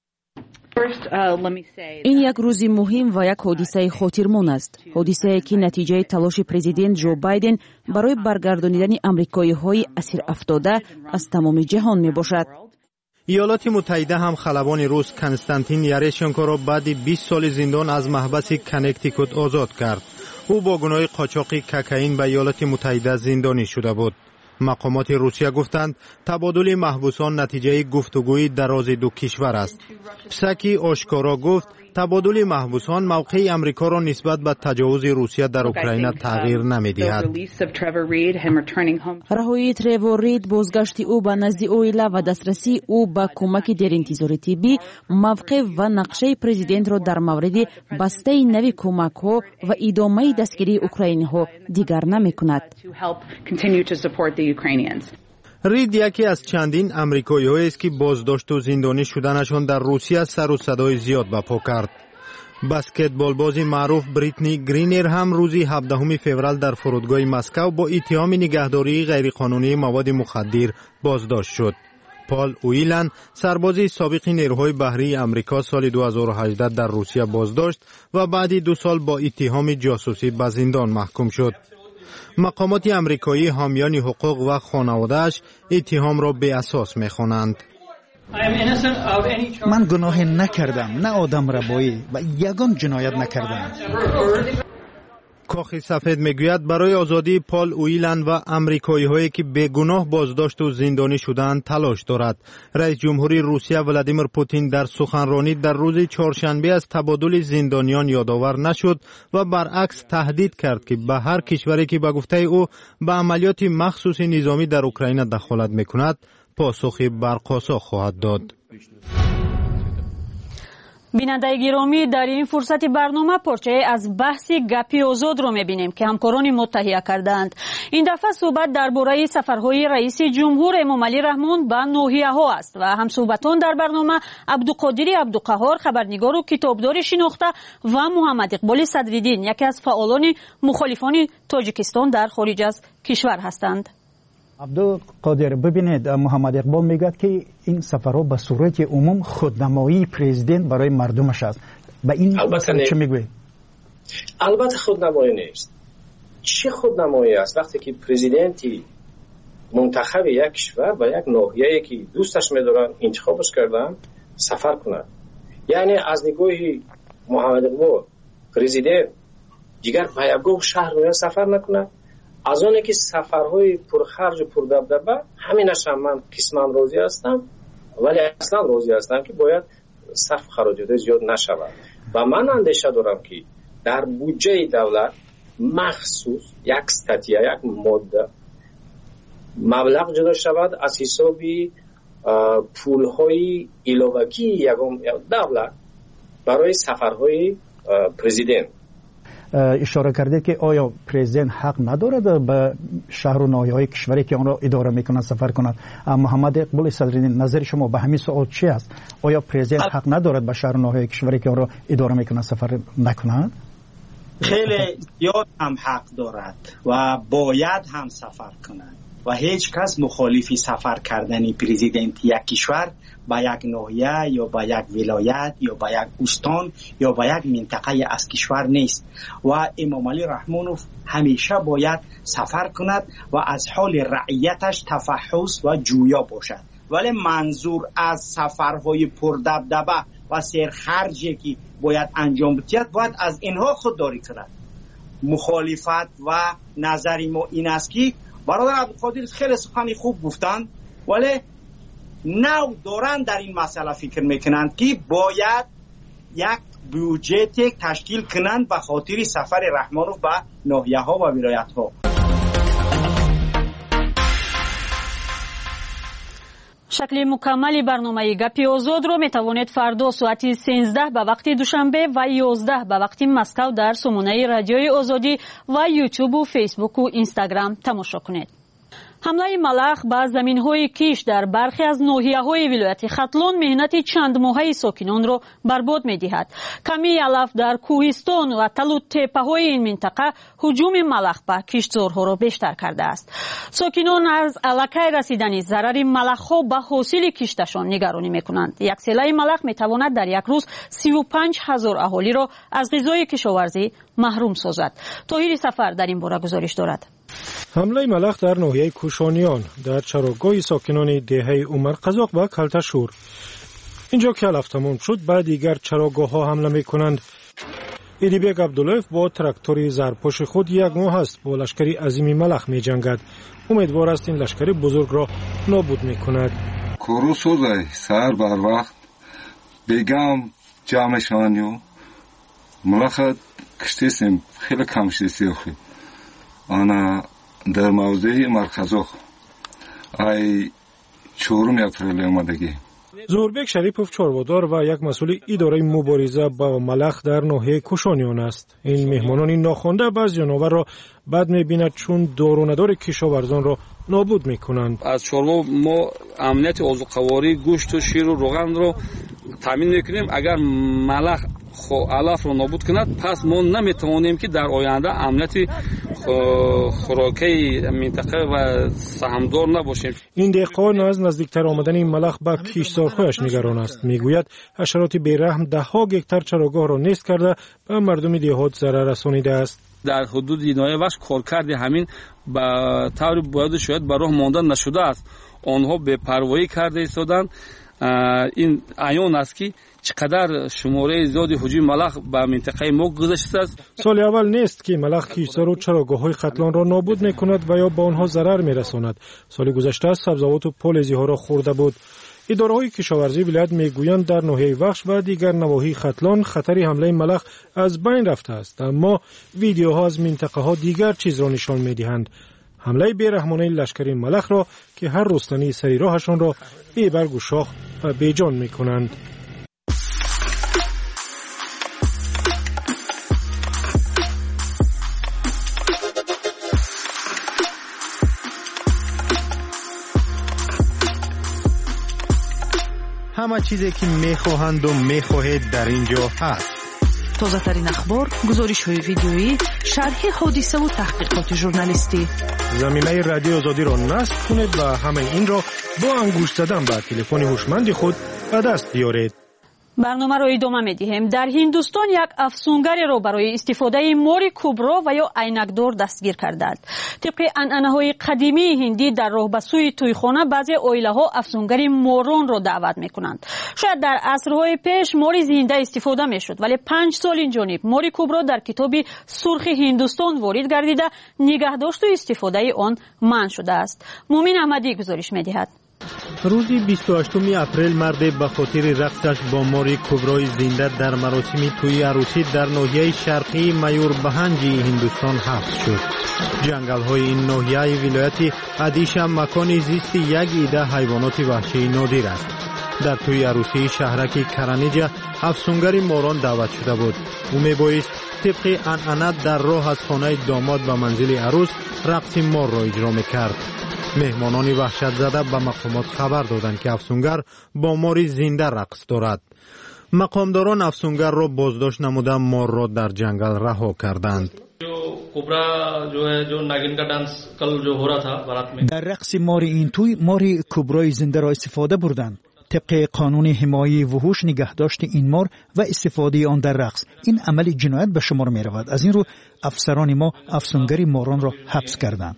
این یک روز مهم و یک حادثه خاطرمون است. حادثه‌ای که نتیجه تلاش پرزیدنت جو بایدن برای برگردانیدن آمریکایی‌های اسیر افتاده از تمام جهان میباشد. ایالات متحده هم خلبان روس کنستانتین یارشنکو را بعد 20 سال زندان از محبس کنکتیکوت آزاد کرد. او با گناه قاچاق کوکائین به ایالات متحده زندانی شده بود. مقامات روسیه گفتند تبادل محبوسان نتیجه گفتگوی دراز 2 کشور است. پسکی آشکارا گفت تبادل محبوسان موقع امریکا را نسبت به تجاوز روسیه در اوکراین تغییر نمی‌دهد. رهایی تریور رید، بازگشت او به نزد اویلا و دسترسی او به کمک در انتظار طبی، موقع و نقشه پرزیدنت را در مورد بسته نوی کمک‌ها و ادامه دستگیری اوکراینی‌ها دیگر نمی‌کند. رید یکی از چندین آمریکایی‌هایی است که بازداشت و زندانی شدنشان در روسیه سر و صدای زیاد برپا کرد. بسکتبال بازی معروف بریتنی گرینر هم روز 17 فوریه در فرودگاه مسکو با اتهام نگهداری غیرقانونی مواد مخدر بازداشت شد. پال اویلن، سربازی سابق نیروهای بحری آمریکا، سال 2018 در روسیه بازداشت و بعد 2 سال با اتهام جاسوسی به زندان محکوم شد. مقامات آمریکایی حامیان حقوق و خانواده‌اش اتهام را بی اساس می‌خوانند. من گناه نکردم، نه آدم ربایی و یگان جنایت نکردم. کاخ سفید میگوید برای آزادی پال اویلن و آمریکایی‌هایی که بیگناه بازداشت و زندانی شدند تلاش دارد. رئیس جمهوری روسیه ولادیمیر پوتین در سخنرانی در روز چهارشنبه از تبادل زندانیان یادآور نشد و برعکس تهدید کرد که به هر کشوری که به گفته او به عملیات مخصوص نظامی در اوکراین دخالت میکند پاسخی برقاسا خواهد داد. بیننده گرامی، در این فرصت برنامه پارچه از بحث گپی آزاد رو میبینیم که همکاران ما تهیه کردند. این دفعه صحبت درباره سفرهای رئیس جمهور امام علی رحمان به ناحیه ها است و هم صحبتان در برنامه عبدالقادر عبدالقهار، خبرنگار و کتابدار شناخته، و محمد اقبال صدرالدین، یکی از فعالان مخالفان تاجیکستان در خارج از کشور هستند. عبدالقادر، ببینید محمد اقبال میگه که این سفرها به صورت عموم خودنمایی پرزیدنت برای مردمش است. به این چه میگوید؟ البته خودنمایی نیست. چه خودنمایی است وقتی که پرزیدنتی منتخب یک کشور و یک ناحیه‌ای که دوستش می‌دارن انتخابش کردن سفر کنه؟ یعنی از نگاه محمد اقبال پرزیدنت دیگر به یک شهر سفر نکنه، از اونه که سفرهای پرخرج و پردبدبه همینش هم من قسما راضی هستم، ولی اصلا راضی هستم که باید صرف خراجات زیاد نشود و من اندیشه دارم که در بودجه دولت مخصوص یک استاتیا، یک ماده مبلغ جدا شود از حسابی پولهای ایلاوگی یگام دولت برای سفرهای پرزیدنت. اشاره کرده که آیا پرزیدنت حق ندارد به شهر و ناحیه‌های کشوری که آن را اداره میکنند سفر کند؟ محمد اقبال صدرالدین، نظر شما به همین سوال چی است؟ آیا پرزیدنت حق ندارد به شهر و ناحیه‌های کشوری که آن را اداره میکنند سفر نکند؟ خیلی زیاد هم حق دارد و باید هم سفر کند و هیچ کس مخالف سفر کردن پرزیدنت یک کشور به یک ناحیه یا به یک ولایت یا به یک استان یا به یک منطقه از کشور نیست و امام علی رحمانوف همیشه باید سفر کند و از حال رعیتش تفحص و جویا باشد. ولی منظور از سفرهای پردبدبه و سرخرجی که باید انجام بدهد باید از اینها خودداری کند. مخالفت و نظر ما این است که برادر عبدالقادر خیلی سخنی خوب گفتند ولی نو دارن در این مسئله فکر میکنند که باید یک بودجت تشکیل کنند به خاطر سفر رحمانوف به ناحیه ها و ولایت ها. شکل مکمل برنامه گپی آزاد رو میتوانید فردا ساعت 13 به وقت دوشنبه و 11 به وقت مسکو در سامانه رادیوی آزادی و یوتیوب و فیسبوک و اینستاگرام تماشا کنید. حمله ملخ به زمین‌های کیش در برخی از ناحیه‌های ولایت ختلون مهنت چند ماهه ساکنان را برباد می‌دهد. کمی علف در کوهستان و تل و تپه‌های این منطقه هجوم ملخ به کشتزارها را بیشتر کرده است. ساکنان از علاقه رسیدن ضرر ملخ‌ها به حاصل کشتشان نگرانی می‌کنند. یک سیلای ملخ می‌تواند در یک روز 35,000 اهالی را از غذای کشاورزی محروم سازد. طاهر سفر در این باره گزارش دارد. حمله ملخ در ناحیه کوشانیان در چراگاه ساکنان دهه عمر قزاق و کلتشور. اینجا که علف تمام شد بعد دیگر چراگاه ها حمله می کنند. ایدیبیک عبداللهف با تراکتوری زرپوش خود یک ماه است با لشکری عظیمی ملخ می جنگد. امیدوار است این لشکر بزرگ را نابود می کند. کورو سوزای سر بر وقت بگم جمعشانیو ملخ کشتیسیم خیلی کم شدیسی خود. آنا در موضع مرکزخ ای چورم یک پرلی آمدگی. زوربک شریپوف چاربادار و یک مسئول اداره مبارزه با ملخ در ناحیه کوشانیان است. این مهمانان ناخوانده بعض جانور را بد می‌بیند چون دار و ندار کشاورزان را نابود می‌کنند. از چاروا ما امنیت آذوقه‌واری گوشت و شیر و روغن را تامین می‌کنیم. اگر ملخ علف را نابود کند پس ما نمی‌توانیم که در آینده امنیت خوراکی منطقه و سهامدار نباشیم. این دهقان از نزدیکتر آمدن این ملخ به کشتزارهایش نگران است. میگوید حشرات بی‌رحم ده‌ها گکتار چراگاه را نیست کرده به مردم دهات ضرر رسانیده است. در حدود ناحیه وش کارکرد همین به طور باید شاید به راه ماندن نشده است. آنها بی‌پروایی کرده ایستادند. این عیان است که چقدر شماره زیادی هجوم ملخ به منطقه ما گذشته است. سال اول نیست که ملخ کشتزار و چراگاه‌های ختلان را نابود می‌کند و یا به آنها ضرر می‌رساند. سال گذشته سبزوات و پالزی‌ها را خورده بود. اداره‌های کشاورزی ولایت میگویند در ناحیه وخش و دیگر نواحی ختلان خطر حمله ملخ از بین رفته است، اما ویدیوها از منطقه‌ها دیگر چیز را نشان می‌دهند. حمله بی‌رحمانه لشکری ملخ را که هر رستنی سری راهشان را بی برگ و شاخ و بیجان می‌کنند. همه چیزی که میخواهند و میخواهید در اینجا هست. تازه ترین اخبار، گزارش های ویدیویی، شرح حادثه و تحقیقات ژورنالیستی. زمینه رادیو آزادی را نصب کنید و همه این را با انگشت زدن به تلفن هوشمند خود به دست بیارید. برنامه رو ادامه می‌دهیم. در هندوستان یک افسونگری را برای استفاده ماری کبرا و یا عینکدار دستگیر کردند. طبق عنعنه‌های قدیمی هندی در راه به سوی تویخانه بعضی عائله‌ها افسونگری موران را دعوت می‌کنند. شاید در عصرهای پیش ماری زنده استفاده می‌شد، ولی 5 سال این جانب ماری کبرا در کتاب سرخ هندوستان وارد گردیده نگهداشت و استفاده آن منع شده است. مومن احمدی گزارش می‌دهد. روز 28 اپریل مرد به خاطر رقصش با ماری کبرای زنده در مراسم توی عروسی در ناحیه شرقی مایور بهنجی هندوستان حبس شد. جنگل های این ناحیه ولایت ادیشا مکان زیست یک عده حیوانات وحشی نادر است. در توی عروسی شهرک کرانیجا افسونگری موران دعوت شده بود. او میبایست طبق عنعنه در راه از خانه داماد به منزل عروس رقص مار را اجرا میکرد. مهمانان وحشت زده به مقامات خبر دادند که افسونگر با ماری زنده رقص دارد. مقامداران افسونگر را بازداشت نموده مار را در جنگل رها کردند. در رقص ماری این توی ماری کبرای زنده را استفاده بردند. طبق قانون حمایت وحوش نگهداشت این مار و استفاده آن در رقص این عمل جنایت به شمار می رود. از این رو افسران ما افسونگری ماران را حبس کردند.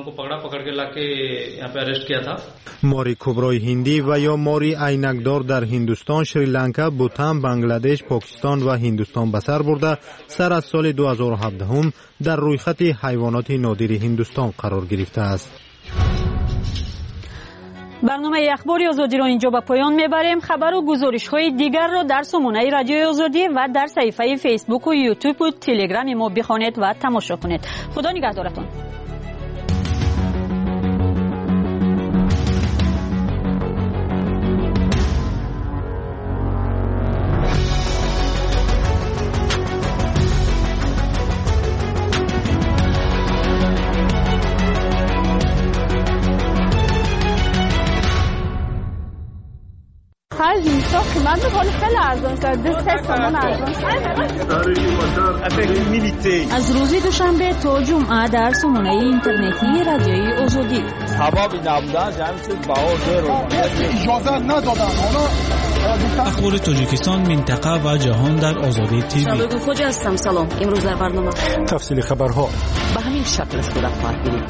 ماری کبرای هندی و یا ماری عینکدار در هندوستان، شریلانکا، بوتان، بنگلادش، پاکستان و هندوستان به سر برده سر از سال 2017 در رویخط حیوانات نادر هندوستان قرار گرفته است. برنامه اخباری آزادی را اینجا به پایان میبریم. خبر و گزارش های دیگر را در سامانه رادیوی آزادی و در صفحه فیسبوک و یوتیوب و تلگرام ما بخوانید و تماشا کنید. خدا نگهدارتان. از روز دوشنبه تا جمعه در سامانه اینترنتی رادیوی آزادی. اخبار تاجیکستان، منطقه و جهان در آزادی تیوی. شبکه خوجا هستم. سلام. امروز در برنامه تفصیل خبرها به همین شکل صورت خواهد گرفت.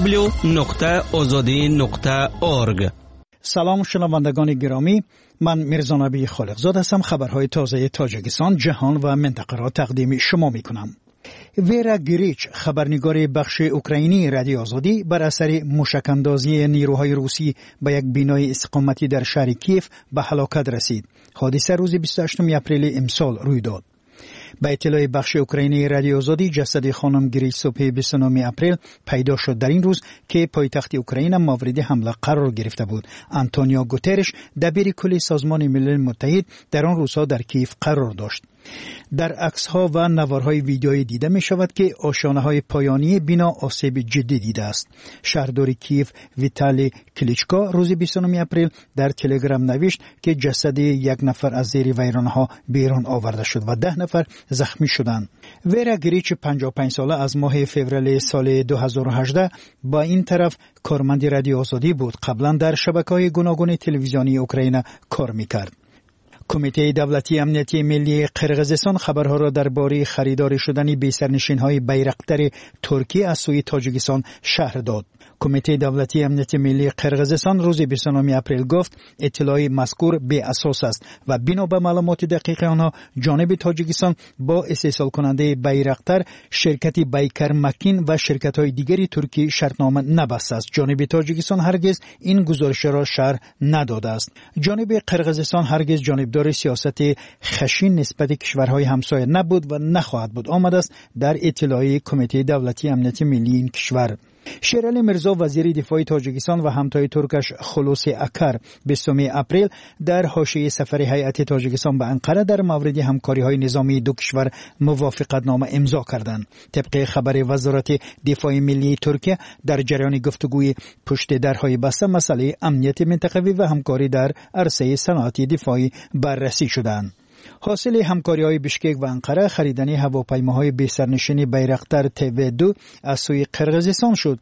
www.azadi.org. سلام شنوندگان گرامی، من میرزا نبی خالقزاد هستم. خبرهای تازه تاجیکستان، جهان و منطقه را تقدیم شما می کنم. ویرا گریچ، خبرنگار بخش اوکراینی رادیو آزادی، بر اثر موشک‌اندازی نیروهای روسی به یک بنای استقامتی در شهر کیف به هلاکت رسید. حادثه روز 28 اپریل امسال روی داد. به اطلاع بخش اوکراینی رادیو آزادی، جسد خانم گریچ صبح 29 اپریل پیدا شد در این روز که پایتخت اوکراین مورد حمله قرار گرفته بود. آنتونیو گوترش، دبیر کل سازمان ملل متحد، در آن روزها در کیف قرار داشت. در عکس‌ها و نوارهای ویدیویی دیده می شود که آشیانه‌های پایانی بنا آسیب جدی دیده است. شهردار کیف ویتالی کلیچکا روز 29 اپریل در تلگرام نوشت که جسد یک نفر از زیر ویرانه‌ها بیرون آورده شد و 10 نفر زخمی شدند. ویرا گریچ 55 ساله از ماه فوریه سال 2018 با این طرف کارمند رادیو آزادی بود. قبلا در شبکه‌های گوناگون تلویزیونی اوکراین کار می‌کرد. کمیته دولتی امنیتی ملی قرقیزستان خبرها را درباره خریدار شدن بی‌سرنشین‌های بیرقدر ترکیه از سوی تاجیکستان شرح داد. کمیته دولتی امنیتی ملی قرقیزستان روز 29 اپریل گفت اطلاع مذکور بی اساس است و بنا به معلومات دقیق آنها جانب تاجیکستان با استحصال کننده بیرقدر، شرکت بیکر مکین و شرکت‌های دیگری ترکی شرطنامه نبسته است. جانب تاجیکستان هرگز این گزارش را شرح نداده است. جانب قرقیزستان هرگز جانبدار سیاست خشن نسبت کشورهای همسایه نبود و نخواهد بود، آمده است در اطلاع کمیته دولتی امنیتی ملی این کشور. شیرعلی میرزا وزیر دفاع تاجیکستان و همتای ترکش خلوص اکر 20 اپریل در حاشیه سفر هیئت تاجیکستان به انقره در مورد همکاری‌های نظامی دو کشور موافقتنامه امضا کردند. طبق خبر وزارت دفاع ملی ترکیه، در جریان گفتگوی پشت درهای بسته مسئله امنیت منطقوی و همکاری در عرصه صنعت دفاعی بررسی شدند. حاصل همکاری‌های بشکک و انقره خریدن هواپیماهای بی‌سرنشین بیرقدر تیو2 از سوی قرقیزستان شد.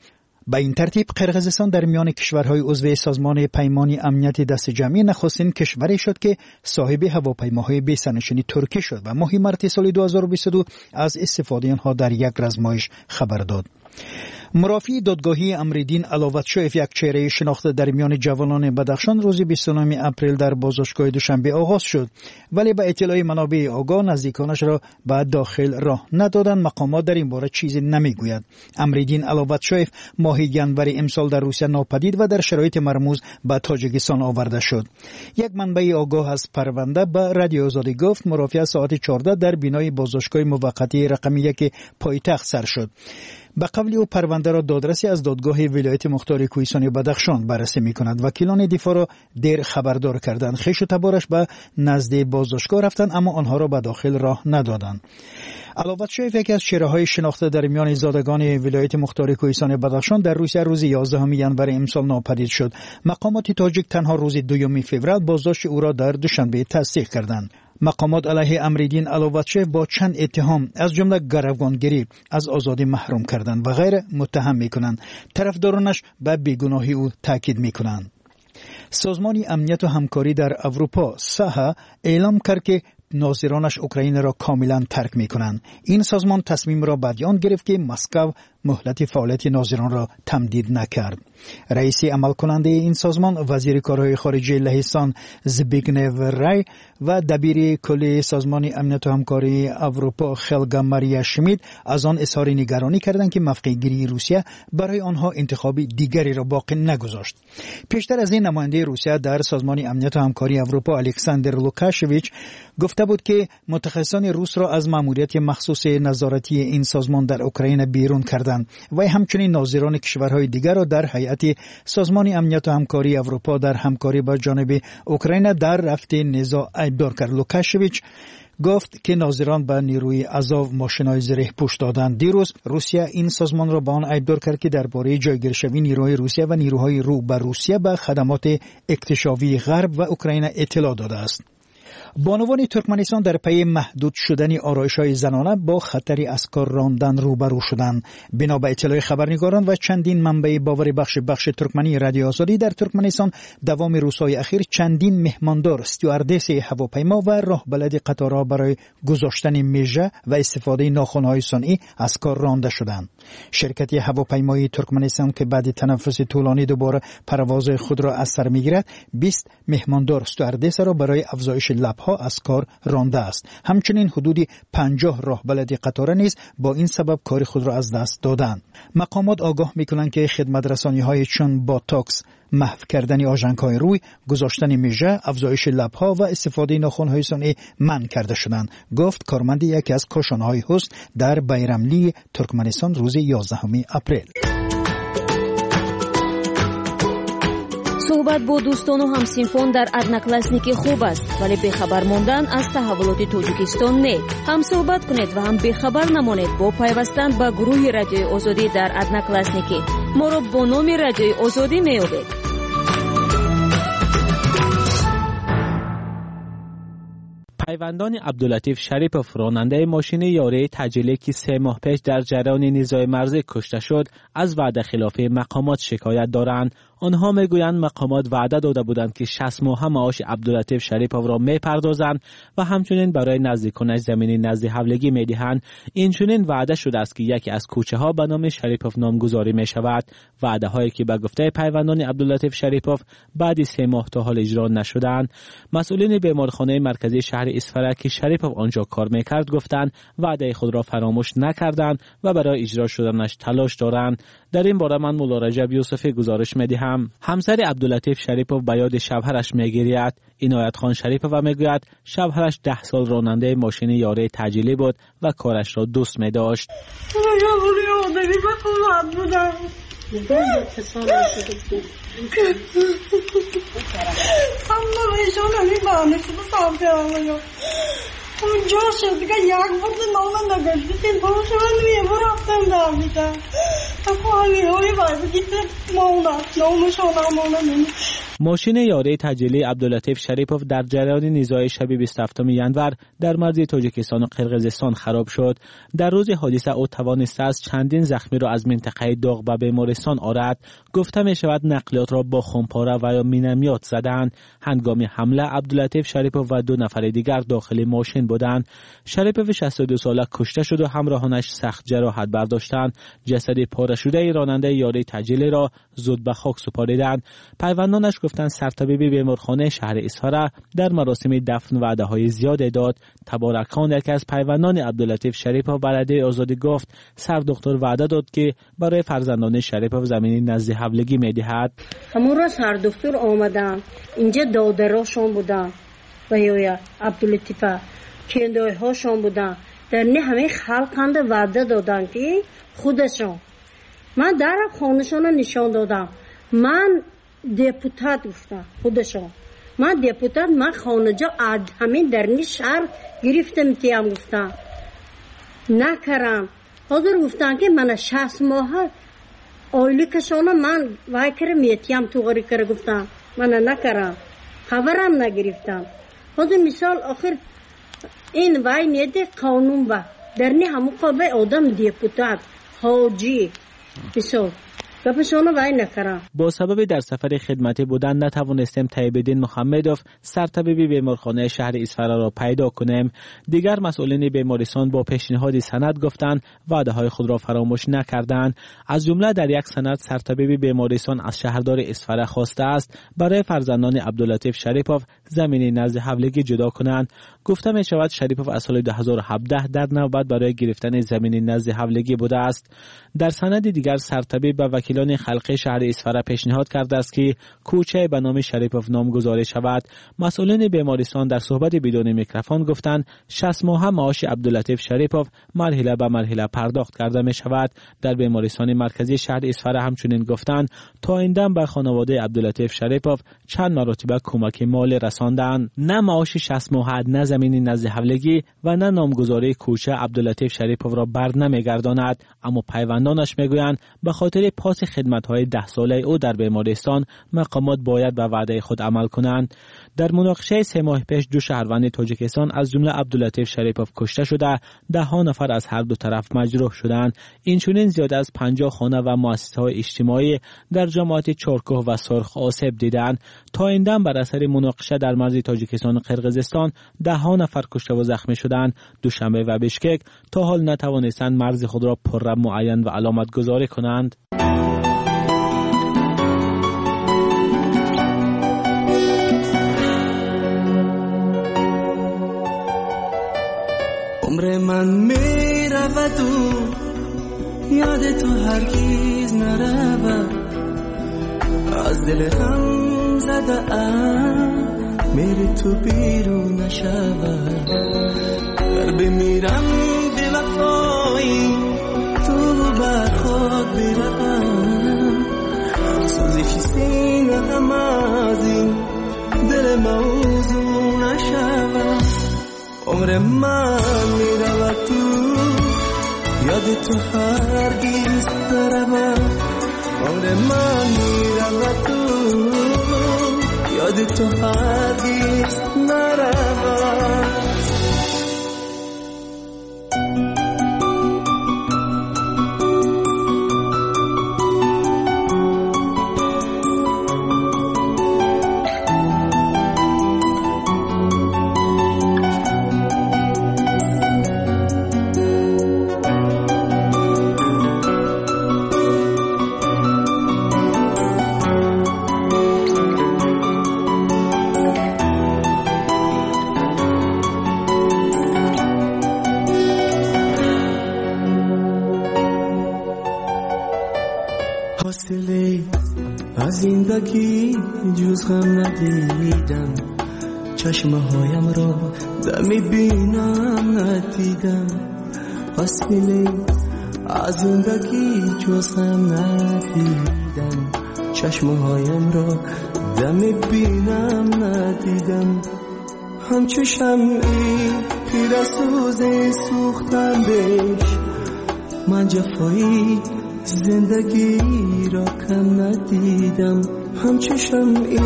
به این ترتیب قرقیزستان در میان کشورهای عضو سازمان پیمان امنیت دست جمعی نخستین کشوری شد که صاحب هواپیماهای بی سرنشین ترکی شد و ماه مارس سال 2022 از استفاده آنها در یک رزمایش خبر داد. مرافعی دادگاهی امریدین علاوتشویف یک چهره شناخته در میان جوانان بدخشان روز 29 اپریل در بازداشتگاه دوشنبه آغاز شد، ولی به اطلاع منابع آگاه نزدیکانش را به داخل راه ندادند. مقامات در این باره چیزی نمیگوید. امریدین علاوتشویف ماه ینور امسال در روسیه ناپدید و در شرایط مرموز به تاجیکستان آورده شد. یک منبع آگاه از پرونده به رادیو آزادی گفت مرافع ساعت 14 در بینای بازداشتگاه موقتی رقم 1 پایتخت سر شد. به قول او پرونده را دادرسی از دادگاه ولایت مختار کوهستان و بدخشان بررسی می‌کند. وکیلان دفاع را دیر خبردار کردند. خویش و تبارش به نزد بازداشتگاه رفتند اما آنها را به داخل راه ندادند. علاوه شیف یکی از چهره‌های شناخته در میان زادگان ولایت مختار کوهستان و بدخشان در روسیه روز 11 ینور امسال ناپدید شد. مقامات تاجیک تنها روز 2 فوریه بازداشت او را در دوشنبه تصدیق کردند. مقامات علیه امریدین علاوتشویف با چند اتهام از جمله گروگانگیری از آزادی محروم کردند و غیر متهم میکنند. طرفدارانش به بیگناهی او تاکید میکنند. سازمان امنیت و همکاری در اروپا ساها اعلام کرد که ناظرانش اوکراین را کاملا ترک میکنند. این سازمان تصمیم را بعد گرفت که مسکو مهلت فعالیت ناظران را تمدید نکرد. رئیس عمل کننده این سازمان وزیر کارهای خارجه لهستان زبیگنو رای و دبیر کل سازمان امنیت و همکاری اروپا خلگا ماریا شمید از آن اظهار نگرانی کردند که موقع گیری روسیه برای آنها انتخاب دیگری را باقی نگذاشت. پیشتر از این نماینده روسیه در سازمان امنیت و همکاری اروپا الکساندر لوکاشویچ گفته بود که متخصصان روس را از مأموریت مخصوص نظارتی این سازمان در اوکراین بیرون کردند و همچنین ناظران کشورهای دیگر را در هیئت سازمان امنیت و همکاری اروپا در همکاری با جانب اوکراین در رفع نزاع ایبدار کرد. لوکاشویچ گفت که ناظران به نیروی آزاو ماشین‌های زره پوش دادند. دیروز روسیه این سازمان را به آن ایبدار کرد که درباره جایگیرشوی نیروهای روسیه و نیروهای رو به روسیه به خدمات اکتشافی غرب و اوکراین اطلاع داده است. بانوان ترکمنستان در پی محدود شدن آرایش‌های زنانه با خطری از کار راندن روبرو شدند. بنا به اطلاع خبرنگاران و چندین منبع باور بخش ترکمنی رادیو آزادی در ترکمنستان دوام روزهای اخیر چندین مهماندار، استیواردس هواپیما و راهبلد قطارها برای گذاشتن میژه و استفاده ناخن‌های صنعی از کار رانده شدند. شرکت هواپیمایی ترکمنستان که بعد تنفس طولانی دوباره پرواز خود را از سر می‌گیرد 20 مهماندار استیواردس را برای افزایش لب‌ها از کار رانده است. همچنین حدودی 50 راهبلد قطار نیز با این سبب کار خود را از دست دادند. مقامات آگاه می‌کنند که خدمت‌رسانی‌های چون باتاکس، محو کردن آژانک‌های روی، گذاشتن میژه، افزایش لب‌ها و استفاده ناخن‌های صنعی منع کرده شدند. گفت کارمند یکی از کاشانه‌های هست در بیرملی ترکمنستان روز 11 اپریل. صحبت با دوستان و همسینفون در ادناکلاسنیکی خوب است، ولی بخبر ماندن از تحولات تاجیکستان نه. هم صحبت کنید و هم بخبر نمانید با پیوستن به گروه رادیوی آزادی در ادناکلاسنیکی. ما را با نام رادیوی آزادی میابید. پیوندان عبداللطیف شریپوف راننده ماشین یاری تجلی که 3 ماه پیش در جریان نزاع مرزی کشته شد از وعده خلاف مقامات شکایت دارند. آنها میگویند مقامات وعده داده بودند که 60 ماه معاش عبداللطیف شریپوف را میپردازند و همچنین برای نزدیکانش زمینی نزد حولگی میدهند. اینچنین وعده شده است که یکی از کوچه ها به نام شریپوف نامگذاری می شود. وعده هایی که به گفته پیوندان عبداللطیف شریپوف بعد 3 ماه تا حال اجرا نشدند. مسئولین بیمارخانه مرکزی شهر اصفهان که شریپوف آنجا کار میکرد گفتند وعده خود را فراموش نکردند و برای اجرا شدنش تلاش دارند. در این باره من مولا رجب یوسفی گزارش میدهم. همسر عبداللطیف شریپوف به یاد شوهرش میگرید. عنایت خان شریپوف میگوید شوهرش 10 سال راننده ماشین یاری تجلی بود و کارش را دوست می‌داشت. اونجا شد دیگه یک بود نام نگشتیم باشه من میمون رفتم در میدم خواهی های باید گیت مانا نامشان مانا نمی ماشین یاری تجلی عبداللطیف شریپوف در جریان نزاع شب 27 ینور در مرز تاجیکستان و قرقیزستان خراب شد. در روز حادثه او توانسته است چندین زخمی را از منطقه داغ به بیمارستان آورد. گفته می شود نقلیات را با خمپاره و یا مینامیات زدند. هنگام حمله عبداللطیف شریپوف و 2 نفر دیگر داخل ماشین بودند. شریپوف 62 ساله کشته شد و همراهانش سخت جراحت برداشتند. جسد پاره شده راننده یاری تجلی را زود به خاک سپاریدند. پیوندانش گفتند سرطبیب بیمارخانه شهر اصفهان در مراسم دفن وعده‌های زیاد داد. تبارک خان یکی از پیوندان عبداللطیف شریپوف به رادیو آزادی گفت سر دکتر وعده داد که برای فرزندان شریپوف زمینی نزد حولگی می‌دهد. همون روز سر دکتر آمدن اینجا دادراشون بودن و یا عبداللطیف کندای هاشون بودن در نه همه خلقند وعده دادن که خودشون من در خانه‌شون نشان دادم من دپوتات گفتم خودشون من دپوتات من خانجا همین در شهر گرفتم که هم گفتم نکرم حاضر گفتن که من 60 ماه آیلی کشانه من وای کرم یتیم تو غری کر گفتم من نکرم خبرم نگرفتم حاضر مثال آخر این وای نیده قانون با در نه همون قابه آدم دپوتات حاجی مثال با سبب در سفر خدمتی بودن نتوانستیم طیب‌الدین محمدوف سرطبیب بیمارخانه شهر اصفهان را پیدا کنیم. دیگر مسئولین بیمارستان با پیشنهاد سند گفتند وعده‌های خود را فراموش نکردند. از جمله در یک سند سرطبیب بیمارستان از شهردار اصفهان خواسته است برای فرزندان عبداللطیف شریپوف زمینی نزد حولگی جدا کنند. گفته می شود شریپوف از سال 2017 در نوبت برای گرفتن زمینی نزد حولگی بوده است. در سند دیگر سرطبیب و وکیلان خلقی شهر اصفهان پیشنهاد کرده است که کوچه به نام شریپوف نامگذاری شود. مسئولین بیمارستان در صحبت بدون میکروفون گفتند 60 ماه معاش عبداللطیف شریپوف مرحله به مرحله پرداخت کرده می شود. در بیمارستان مرکزی شهر اصفهان همچنین گفتند تا این دم به خانواده عبداللطیف شریپوف چند مرتبه کمک مالی رساندند. نه معاش 60 ماه نه زمینی نزد حولگی و نه نامگذاری کوچه عبداللطیف شریپوف را بر نمیگرداند. اما پیوندانش میگویند به خاطر پاس خدمت‌های 10 ساله او در بیمارستان مقامات باید به وعده خود عمل کنند. در مناقشه 3 ماه پیش 2 شهروند تاجیکستان از جمله عبداللطیف شریپوف کشته شده، 10 نفر از هر دو طرف مجروح شدند. اینچنین زیاده از 50 خانه و مؤسسه‌های اجتماعی در جماعت چارکوه و سرخ آسیب دیدند. تا این دم بر اثر مناقشه در مرز تاجیکستان و قرقیزستان 10 نفر کشته و زخمی شدند. دوشنبه و بشکک تا حال نتوانستند مرز خود را پر معین و علامت گذاری کنند. عمر من می رود و یاد تو هرگیز نرود از دل هم زده ام میری تو بیرون نشود در بمیرم به وفایی تو بر خود بروم سوزش سینه هم از این دل موضوع نشود عمر من میرود تو یاد تو هرگیز نرود عمر من میرود تو یاد تو هرگیز نرود از زندگی جز غم ندیدم چشمه هایم را دمی بینم ندیدم فاصله از زندگی جز غم ندیدم چشمه هایم را دمی بینم ندیدم همچو شمعی پیرسوز سوختم بش من جفایی زندگی را کم ندیدم همچه شمعی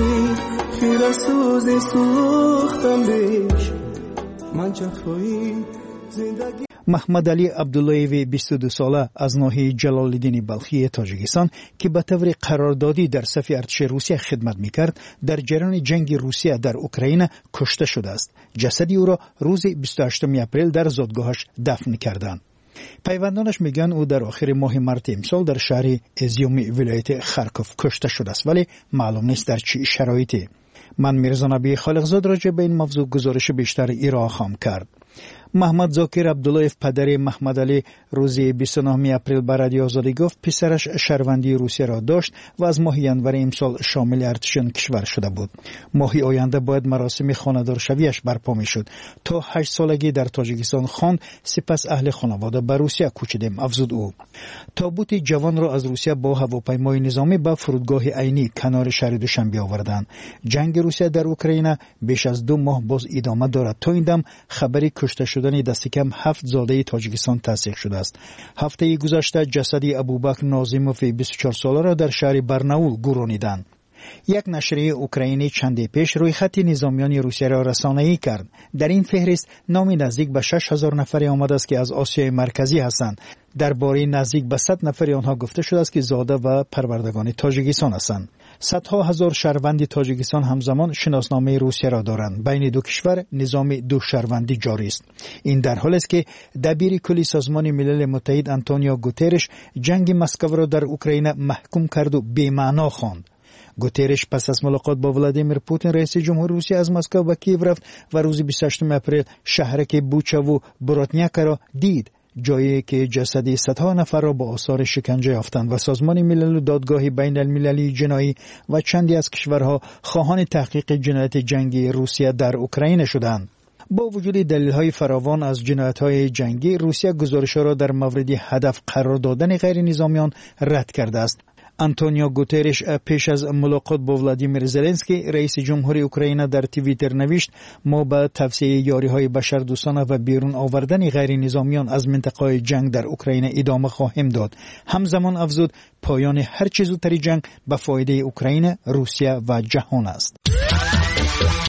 خیره سوزی سوختم بیش من جفایی زندگی. محمد علی عبداللهیوی 22 ساله از ناحیه جلالالدین بلخی تاجیکستان که به طور قراردادی در صف ارتش روسیه خدمت میکرد در جریان جنگ روسیه در اوکراین کشته شده است. جسد او را روز 28 اپریل در زادگاهش دفن کردند. پیوندانش میگن او در آخر ماه مارس امسال در شهر ازیومی ولایت خارکوف کشته شده است، ولی معلوم نیست در چه شرایطی. من میرزا نبی خالقزاد راجع به این موضوع گزارش بیشتر ارائه خواهم کرد. محمد زاکر عبداللهیف پدر محمد علی روز 29 اپریل به رادیو آزادی گفت پسرش شهروندی روسیه را داشت و از ماه ینور امسال شامل ارتش کشور شده بود. ماه آینده باید مراسم خانه‌دارشویش برپا میشد. تا 8 سالگی در تاجیکستان خواند، سپس اهل خانواده به روسیه کوچیدیم، افزود او. تابوت جوان را از روسیه با هواپیمای نظامی به فرودگاه عینی کنار شهر دوشنبه آوردند. جنگ روسیه در اوکراین بیش از 2 ماه باز ادامه دارد. تا این دم خبری کشته شدن دست کم 7 زاده تاجیکستان تصدیق شده است. هفته گذشته جسد ابوبکر ناظیموف 24 ساله را در شهر برناول گرانیدند. یک نشریه اوکراینی چندی پیش رویخط نظامیان روسیه را رسانه‌ای کرد. در این فهرست نام نزدیک به 6000 نفر آمده است که از آسیای مرکزی هستند. درباره نزدیک به 100 نفر آنها گفته شده است که زاده و پروردگان تاجیکستان هستند. صدها هزار شهروند تاجیکستان همزمان شناسنامه روسیه را دارند. بین دو کشور نظام دو شهروندی جاری است. این در حالی است که دبیر کلی سازمان ملل متحد آنتونیو گوترش جنگ مسکو را در اوکراین محکوم کرد و بی‌معنا خواند. گوترش پس از ملاقات با ولادیمیر پوتین رئیس جمهور روسیه از مسکو به کیف رفت و روز 28 اپریل شهرک بوچا و براتنیاکا را دید، جایی که جسد صدها نفر را با آثار شکنجه یافتند و سازمان ملل و دادگاه بین المللی جنایی و چندی از کشورها خواهان تحقیق جنایت جنگی روسیه در اوکراین شدند. با وجود دلیل‌های فراوان از جنایت‌های جنگی، روسیه گزارش‌ها را در مورد هدف قرار دادن غیر نظامیان رد کرده است. آنتونیو گوترش پیش از ملاقات با ولادیمیر زلنسکی رئیس جمهوری اوکراین در توییتر نوشت: ما به توسعه یاری‌های بشردوستانه و بیرون آوردن غیر نظامیان از منطقه جنگ در اوکراین ادامه خواهیم داد. همزمان افزود پایان هر چه زودتر جنگ به فایده اوکراین، روسیه و جهان است.